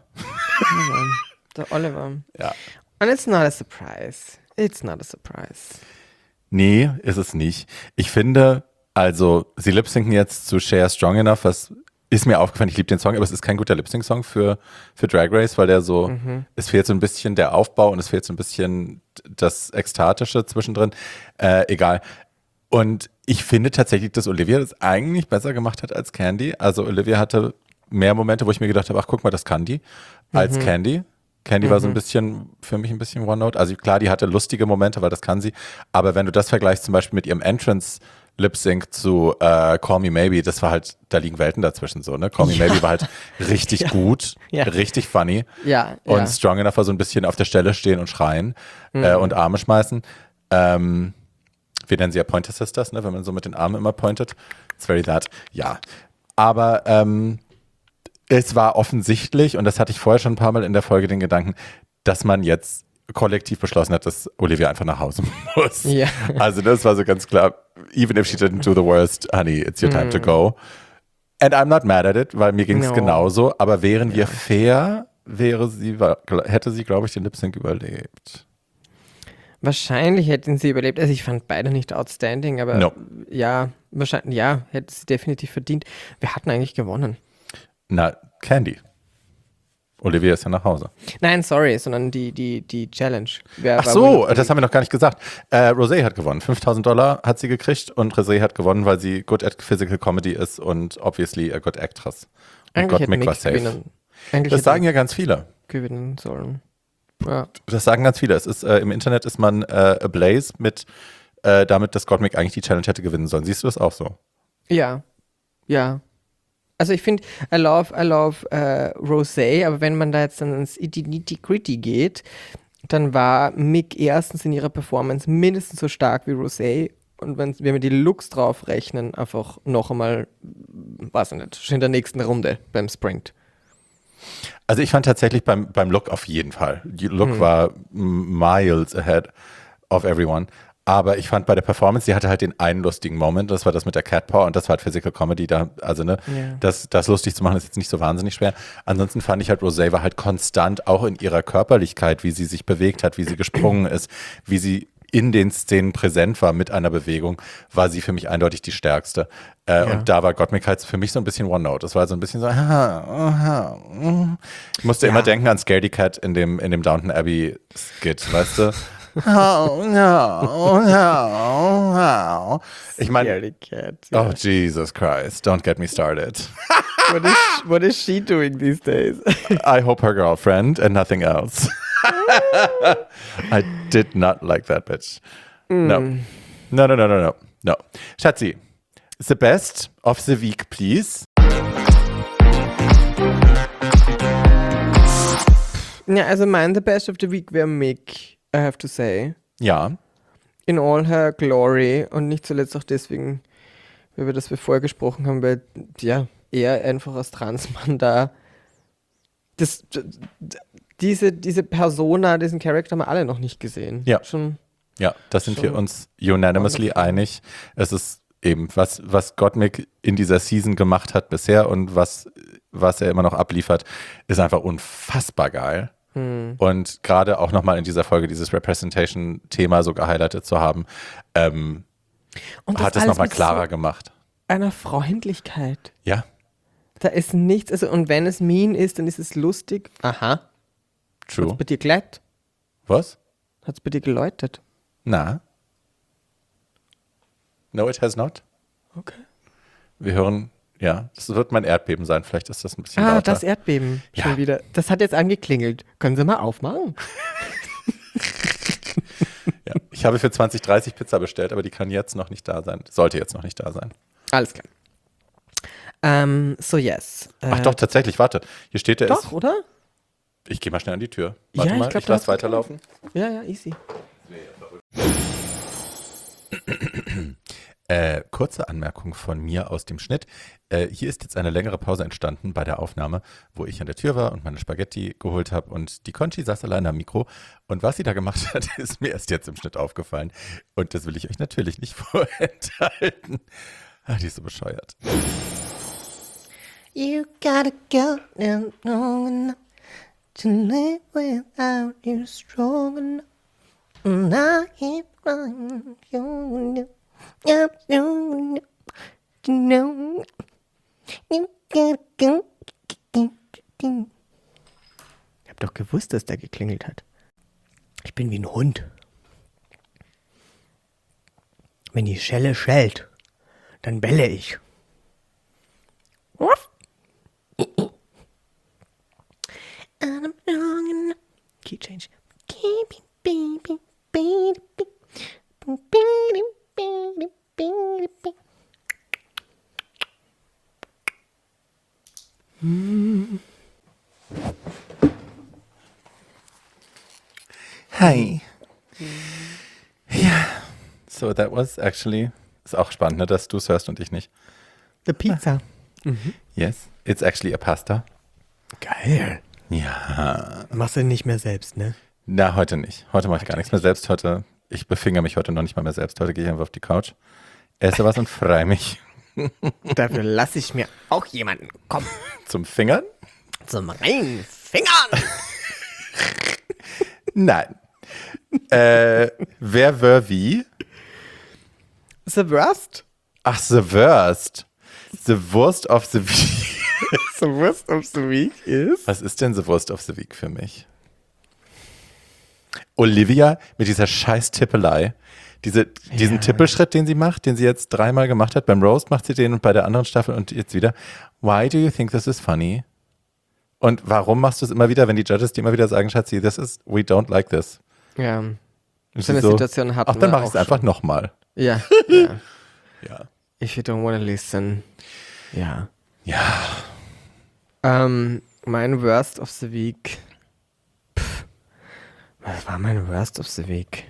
Der Oliver. Ja. And it's not a surprise. It's not a surprise. Nee, ist es nicht. Ich finde, also, sie lip-synken jetzt zu Share Strong Enough, was ist mir aufgefallen, ich liebe den Song, aber es ist kein guter Lip-Sync-Song für, für Drag Race, weil der so, Mhm. es fehlt so ein bisschen der Aufbau und es fehlt so ein bisschen das Ekstatische zwischendrin. Äh, egal. Und ich finde tatsächlich, dass Olivia das eigentlich besser gemacht hat als Candy. Also Olivia hatte mehr Momente, wo ich mir gedacht habe, ach guck mal, das kann die, als Candy. Candy war so ein bisschen, für mich ein bisschen One-Note. Also klar, die hatte lustige Momente, weil das kann sie. Aber wenn du das vergleichst zum Beispiel mit ihrem Entrance Lip-Sync zu äh, Call Me Maybe, das war halt, da liegen Welten dazwischen so, ne? Call Me Ja. Maybe war halt richtig Ja. gut, Ja. richtig funny. Ja, Und ja. Strong Enough war so ein bisschen auf der Stelle stehen und schreien äh, und Arme schmeißen. Ähm, wir nennen sie ja Pointer Sisters, ne? Wenn man so mit den Armen immer pointet. It's very that. Ja. Aber ähm, es war offensichtlich, und das hatte ich vorher schon ein paar Mal in der Folge den Gedanken, dass man jetzt kollektiv beschlossen hat, dass Olivia einfach nach Hause muss. Ja. Also das war so ganz klar, even if she didn't do the worst, honey, it's your time to go. And I'm not mad at it, weil mir ging es No. genauso. Aber wären wir fair, wäre sie, hätte sie, glaube ich, den Lip-Sync überlebt. Wahrscheinlich hätten sie überlebt. Also ich fand beide nicht outstanding, aber No. ja, wahrscheinlich, ja, hätte sie definitiv verdient. Wir hatten eigentlich gewonnen. Na, Candy. Olivia ist ja nach Hause. Nein, sorry, sondern die, die, die Challenge. Wer Ach war so, wohl- das haben wir noch gar nicht gesagt. Äh, Rosé hat gewonnen. fünftausend Dollar hat sie gekriegt und Rosé hat gewonnen, weil sie good at physical comedy ist und obviously a good actress. Und Eigentlich Gott, hätte Mick Mick war safe. gewinnen. Eigentlich Das hätte sagen Mick ja ganz viele. gewinnen sollen. Ja. Das sagen ganz viele. Es ist, äh, im Internet ist man äh, ablaze mit, äh, damit, dass Gottmik eigentlich die Challenge hätte gewinnen sollen. Siehst du das auch so? Ja, ja. Also ich finde, I love, I love äh, Rosé, aber wenn man da jetzt dann ins Nitty-Gritty geht, dann war Mick erstens in ihrer Performance mindestens so stark wie Rosé und wenn, wenn wir die Looks drauf rechnen, einfach noch einmal, weiß ich nicht, schon in der nächsten Runde beim Sprint. Also ich fand tatsächlich beim, beim Look auf jeden Fall. Die Look hm. war miles ahead of everyone. Aber ich fand bei der Performance, die hatte halt den einen lustigen Moment, das war das mit der Cat Paw und das war halt Physical Comedy da, also ne, yeah. das, das lustig zu machen ist jetzt nicht so wahnsinnig schwer. Ansonsten fand ich halt, Rosé war halt konstant, auch in ihrer Körperlichkeit, wie sie sich bewegt hat, wie sie gesprungen ist, wie sie in den Szenen präsent war mit einer Bewegung, war sie für mich eindeutig die stärkste. Äh, ja. Und da war Gottmik halt für mich so ein bisschen One-Note. Das war so ein bisschen so, ich musste ja. immer denken an Scaredy Cat in dem, in dem Downton Abbey Skit, weißt du? Oh, no, no, no. Ich meine, oh Jesus Christ, don't get me started. What is, what is she doing these days? I hope her girlfriend and nothing else. I did not like that bitch. Mm. No. No, no, no, no, no. No. Schatzi, the best of the week, please. Ja, also mein the best of the week wäre Mick. I have to say. Ja. In all her glory und nicht zuletzt auch deswegen, weil wir das bevor gesprochen haben, weil ja, er einfach als Transmann da das, diese, diese Persona, diesen Charakter haben wir alle noch nicht gesehen. Ja. Schon, ja, das sind wir uns unanimously wonderful. einig. Es ist eben, was, was Gottmik in dieser Season gemacht hat bisher und was, was er immer noch abliefert, ist einfach unfassbar geil. Hm. Und gerade auch nochmal in dieser Folge dieses Representation-Thema so gehighlightet zu haben, ähm, hat es nochmal klarer so gemacht. Einer Freundlichkeit. Ja. Da ist nichts, also und wenn es mean ist, dann ist es lustig. Aha. True. Hat's bei dir geläutet? Was? Hat's bei dir geläutet? Na. No, it has not. Okay. Wir hören... Ja, das wird mein Erdbeben sein. Vielleicht ist das ein bisschen Ah, lauter. das Erdbeben. Ja. Schon wieder. Das hat jetzt angeklingelt. Können Sie mal aufmachen? Ja, ich habe für zwanzig dreißig Pizza bestellt, aber die kann jetzt noch nicht da sein. Sollte jetzt noch nicht da sein. Alles klar. Ähm, so yes. Ach doch, tatsächlich, warte. Hier steht der Doch, ist, oder? Ich gehe mal schnell an die Tür. Warte ja, mal, ich, glaub, ich lasse weiterlaufen. Ja, ja, easy. Äh, kurze Anmerkung von mir aus dem Schnitt. Äh, hier ist jetzt eine längere Pause entstanden bei der Aufnahme, wo ich an der Tür war und meine Spaghetti geholt habe und die Conchi saß alleine am Mikro. Und was sie da gemacht hat, ist mir erst jetzt im Schnitt aufgefallen. Und das will ich euch natürlich nicht vorenthalten. Ach, die ist so bescheuert. You gotta go and long enough to live without you strong enough. And I keep running, you know, you know, you gotta go. Ich hab doch gewusst, dass der geklingelt hat. Ich bin wie ein Hund. Wenn die Schelle schellt, dann belle ich. Key change. Hi. Ja. So, that was actually, ist auch spannend, ne, dass du es hörst und ich nicht. The pizza. Mhm. Yes, it's actually a pasta. Geil. Ja. Machst du nicht mehr selbst, ne? Na, heute nicht. Heute mache ich gar nichts mehr selbst. Heute, ich befingere mich heute noch nicht mal mehr selbst. Heute gehe ich einfach auf die Couch, esse was und freue mich. Dafür lasse ich mir auch jemanden kommen. Zum Fingern? Zum Reinfingern. Nein. äh, wer wär wie? The worst? Ach, the worst. The worst of the week. The worst of the week ist? Was ist denn the worst of the week für mich? Olivia mit dieser scheiß Tippelei. Diese, diesen ja. Tippelschritt, den sie macht, den sie jetzt dreimal gemacht hat. Beim Roast macht sie den und bei der anderen Staffel und jetzt wieder. Why do you think this is funny? Und warum machst du es immer wieder, wenn die Judges dir immer wieder sagen, Schatzi, this is, we don't like this. Ja. So eine so, Situation hatten ach, dann mache ich es einfach nochmal. Ja. ja. ja. If you don't wanna listen. Ja. Ja. Ähm, mein Worst of the Week. Pff, was war mein Worst of the Week?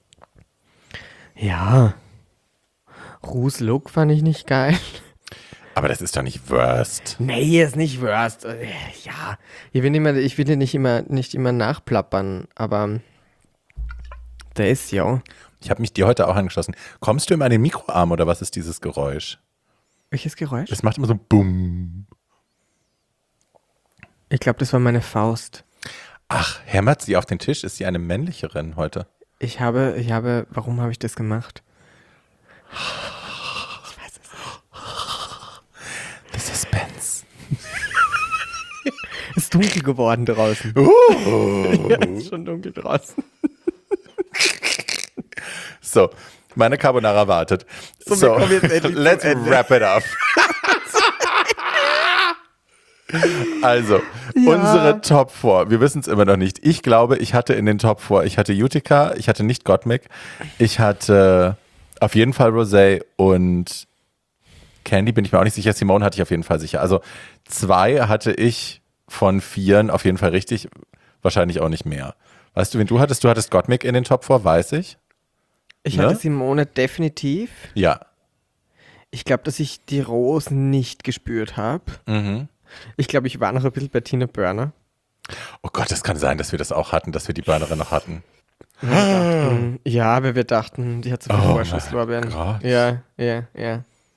Ja. Ru's Look fand ich nicht geil. Aber das ist doch nicht Worst. Nee, ist nicht Worst. Äh, Ja, ich will, immer, ich will dir nicht immer, nicht immer nachplappern, aber der ist ja. Ich habe mich dir heute auch angeschlossen. Kommst du immer an den Mikroarm oder was ist dieses Geräusch? Welches Geräusch? Es macht immer so Bumm. Ich glaube, das war meine Faust. Ach, hämmert sie auf den Tisch? Ist sie eine männlicherin heute? Ich habe, ich habe, warum habe ich das gemacht? Ich weiß es nicht. The Suspense. Es ist dunkel geworden draußen. Uh. Ja, es ist schon dunkel draußen. So, meine Carbonara wartet. So, wir So, kommen jetzt endlich zum let's Ende. wrap it up. Also, Ja. unsere Top vier, wir wissen es immer noch nicht. Ich glaube, ich hatte in den Top vier, ich hatte Utica, ich hatte nicht Gottmik, ich hatte auf jeden Fall Rosé und Candy, bin ich mir auch nicht sicher. Simone hatte ich auf jeden Fall sicher. Also zwei hatte ich von vieren auf jeden Fall richtig, wahrscheinlich auch nicht mehr. Weißt du, wen du hattest? Du hattest Gottmik in den Top vier, weiß ich. Ich Ne? hatte Simone definitiv. Ja. Ich glaube, dass ich die Rose nicht gespürt habe. Mhm. Ich glaube, ich war noch ein bisschen bei Tina Burner. Oh Gott, das kann sein, dass wir das auch hatten, dass wir die Burnerin noch hatten. Wir dachten, ja, aber wir dachten, die hat so viele Oh Vorschusslorbeeren. mein Gott. Ja, ja, ja.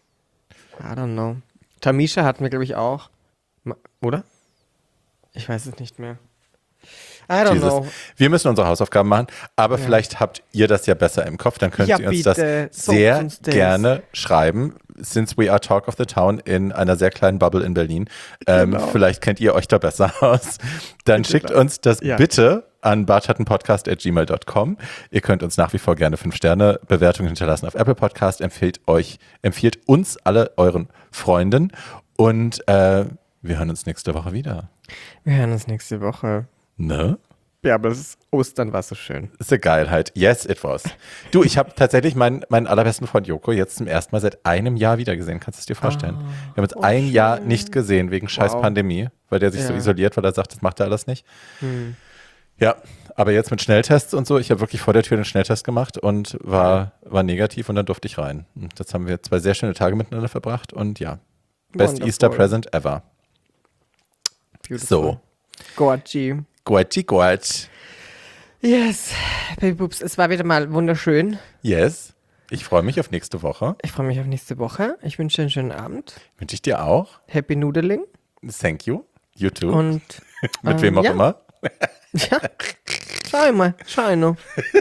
I don't know. Tamisha hatten wir, glaube ich, auch. Ma- Oder? Ich weiß es nicht mehr. I don't Jesus. know. Wir müssen unsere Hausaufgaben machen, aber vielleicht habt ihr das ja besser im Kopf, dann könnt Ja, ihr uns bitte. das Sagt sehr uns das. gerne schreiben, since we are Talk of the Town in einer sehr kleinen Bubble in Berlin. Ähm, Genau. Vielleicht kennt ihr euch da besser aus. Dann Bitte schickt doch. uns das Ja. bitte an bartschattenpodcast at gmail dot com. Ihr könnt uns nach wie vor gerne fünf Sterne Bewertungen hinterlassen auf Apple Podcast. Empfehlt euch, empfiehlt uns alle euren Freunden und äh, wir hören uns nächste Woche wieder. Wir hören uns nächste Woche. Ne? Ja, aber es ist, Ostern war so schön. Ist eine Geilheit. Yes, it was. Du, ich habe tatsächlich meinen, meinen allerbesten Freund Joko jetzt zum ersten Mal seit einem Jahr wiedergesehen. Kannst du es dir vorstellen? Wir haben uns oh, ein schön. Jahr nicht gesehen wegen scheiß Wow. Pandemie, weil der sich so Ja. isoliert, weil er sagt, das macht er alles nicht. Hm. Ja, aber jetzt mit Schnelltests und so. Ich habe wirklich vor der Tür einen Schnelltest gemacht und war, war negativ und dann durfte ich rein. Und jetzt haben wir zwei sehr schöne Tage miteinander verbracht und ja, best Wonderful. Easter present ever. Beautiful. So, Gorgi. Guachi Guach. Yes, Baby Boobs, es war wieder mal wunderschön. Yes. Ich freue mich auf nächste Woche. Ich freue mich auf nächste Woche. Ich wünsche einen schönen Abend. Wünsche ich dir auch. Happy Noodling. Thank you. You too. Und Mit ähm, wem auch ja. immer. ja, schau mal, schau noch.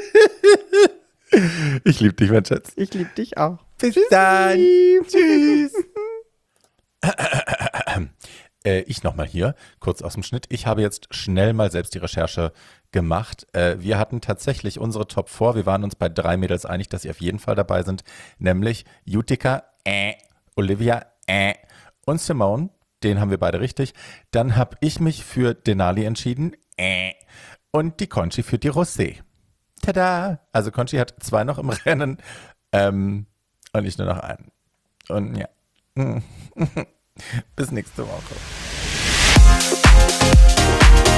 Ich liebe dich, mein Schatz. Ich liebe dich auch. Bis dann. Tschüss. äh, ich nochmal hier, kurz aus dem Schnitt. Ich habe jetzt schnell mal selbst die Recherche gemacht. Äh, wir hatten tatsächlich unsere Top vier. Wir waren uns bei drei Mädels einig, dass sie auf jeden Fall dabei sind. Nämlich Utica, äh, Olivia, äh, und Simone. Den haben wir beide richtig. Dann habe ich mich für Denali entschieden. Äh, und die Conchi für die Rosé. Tada! Also Conchi hat zwei noch im Rennen ähm, und ich nur noch einen. Und ja. Bis nächste Woche.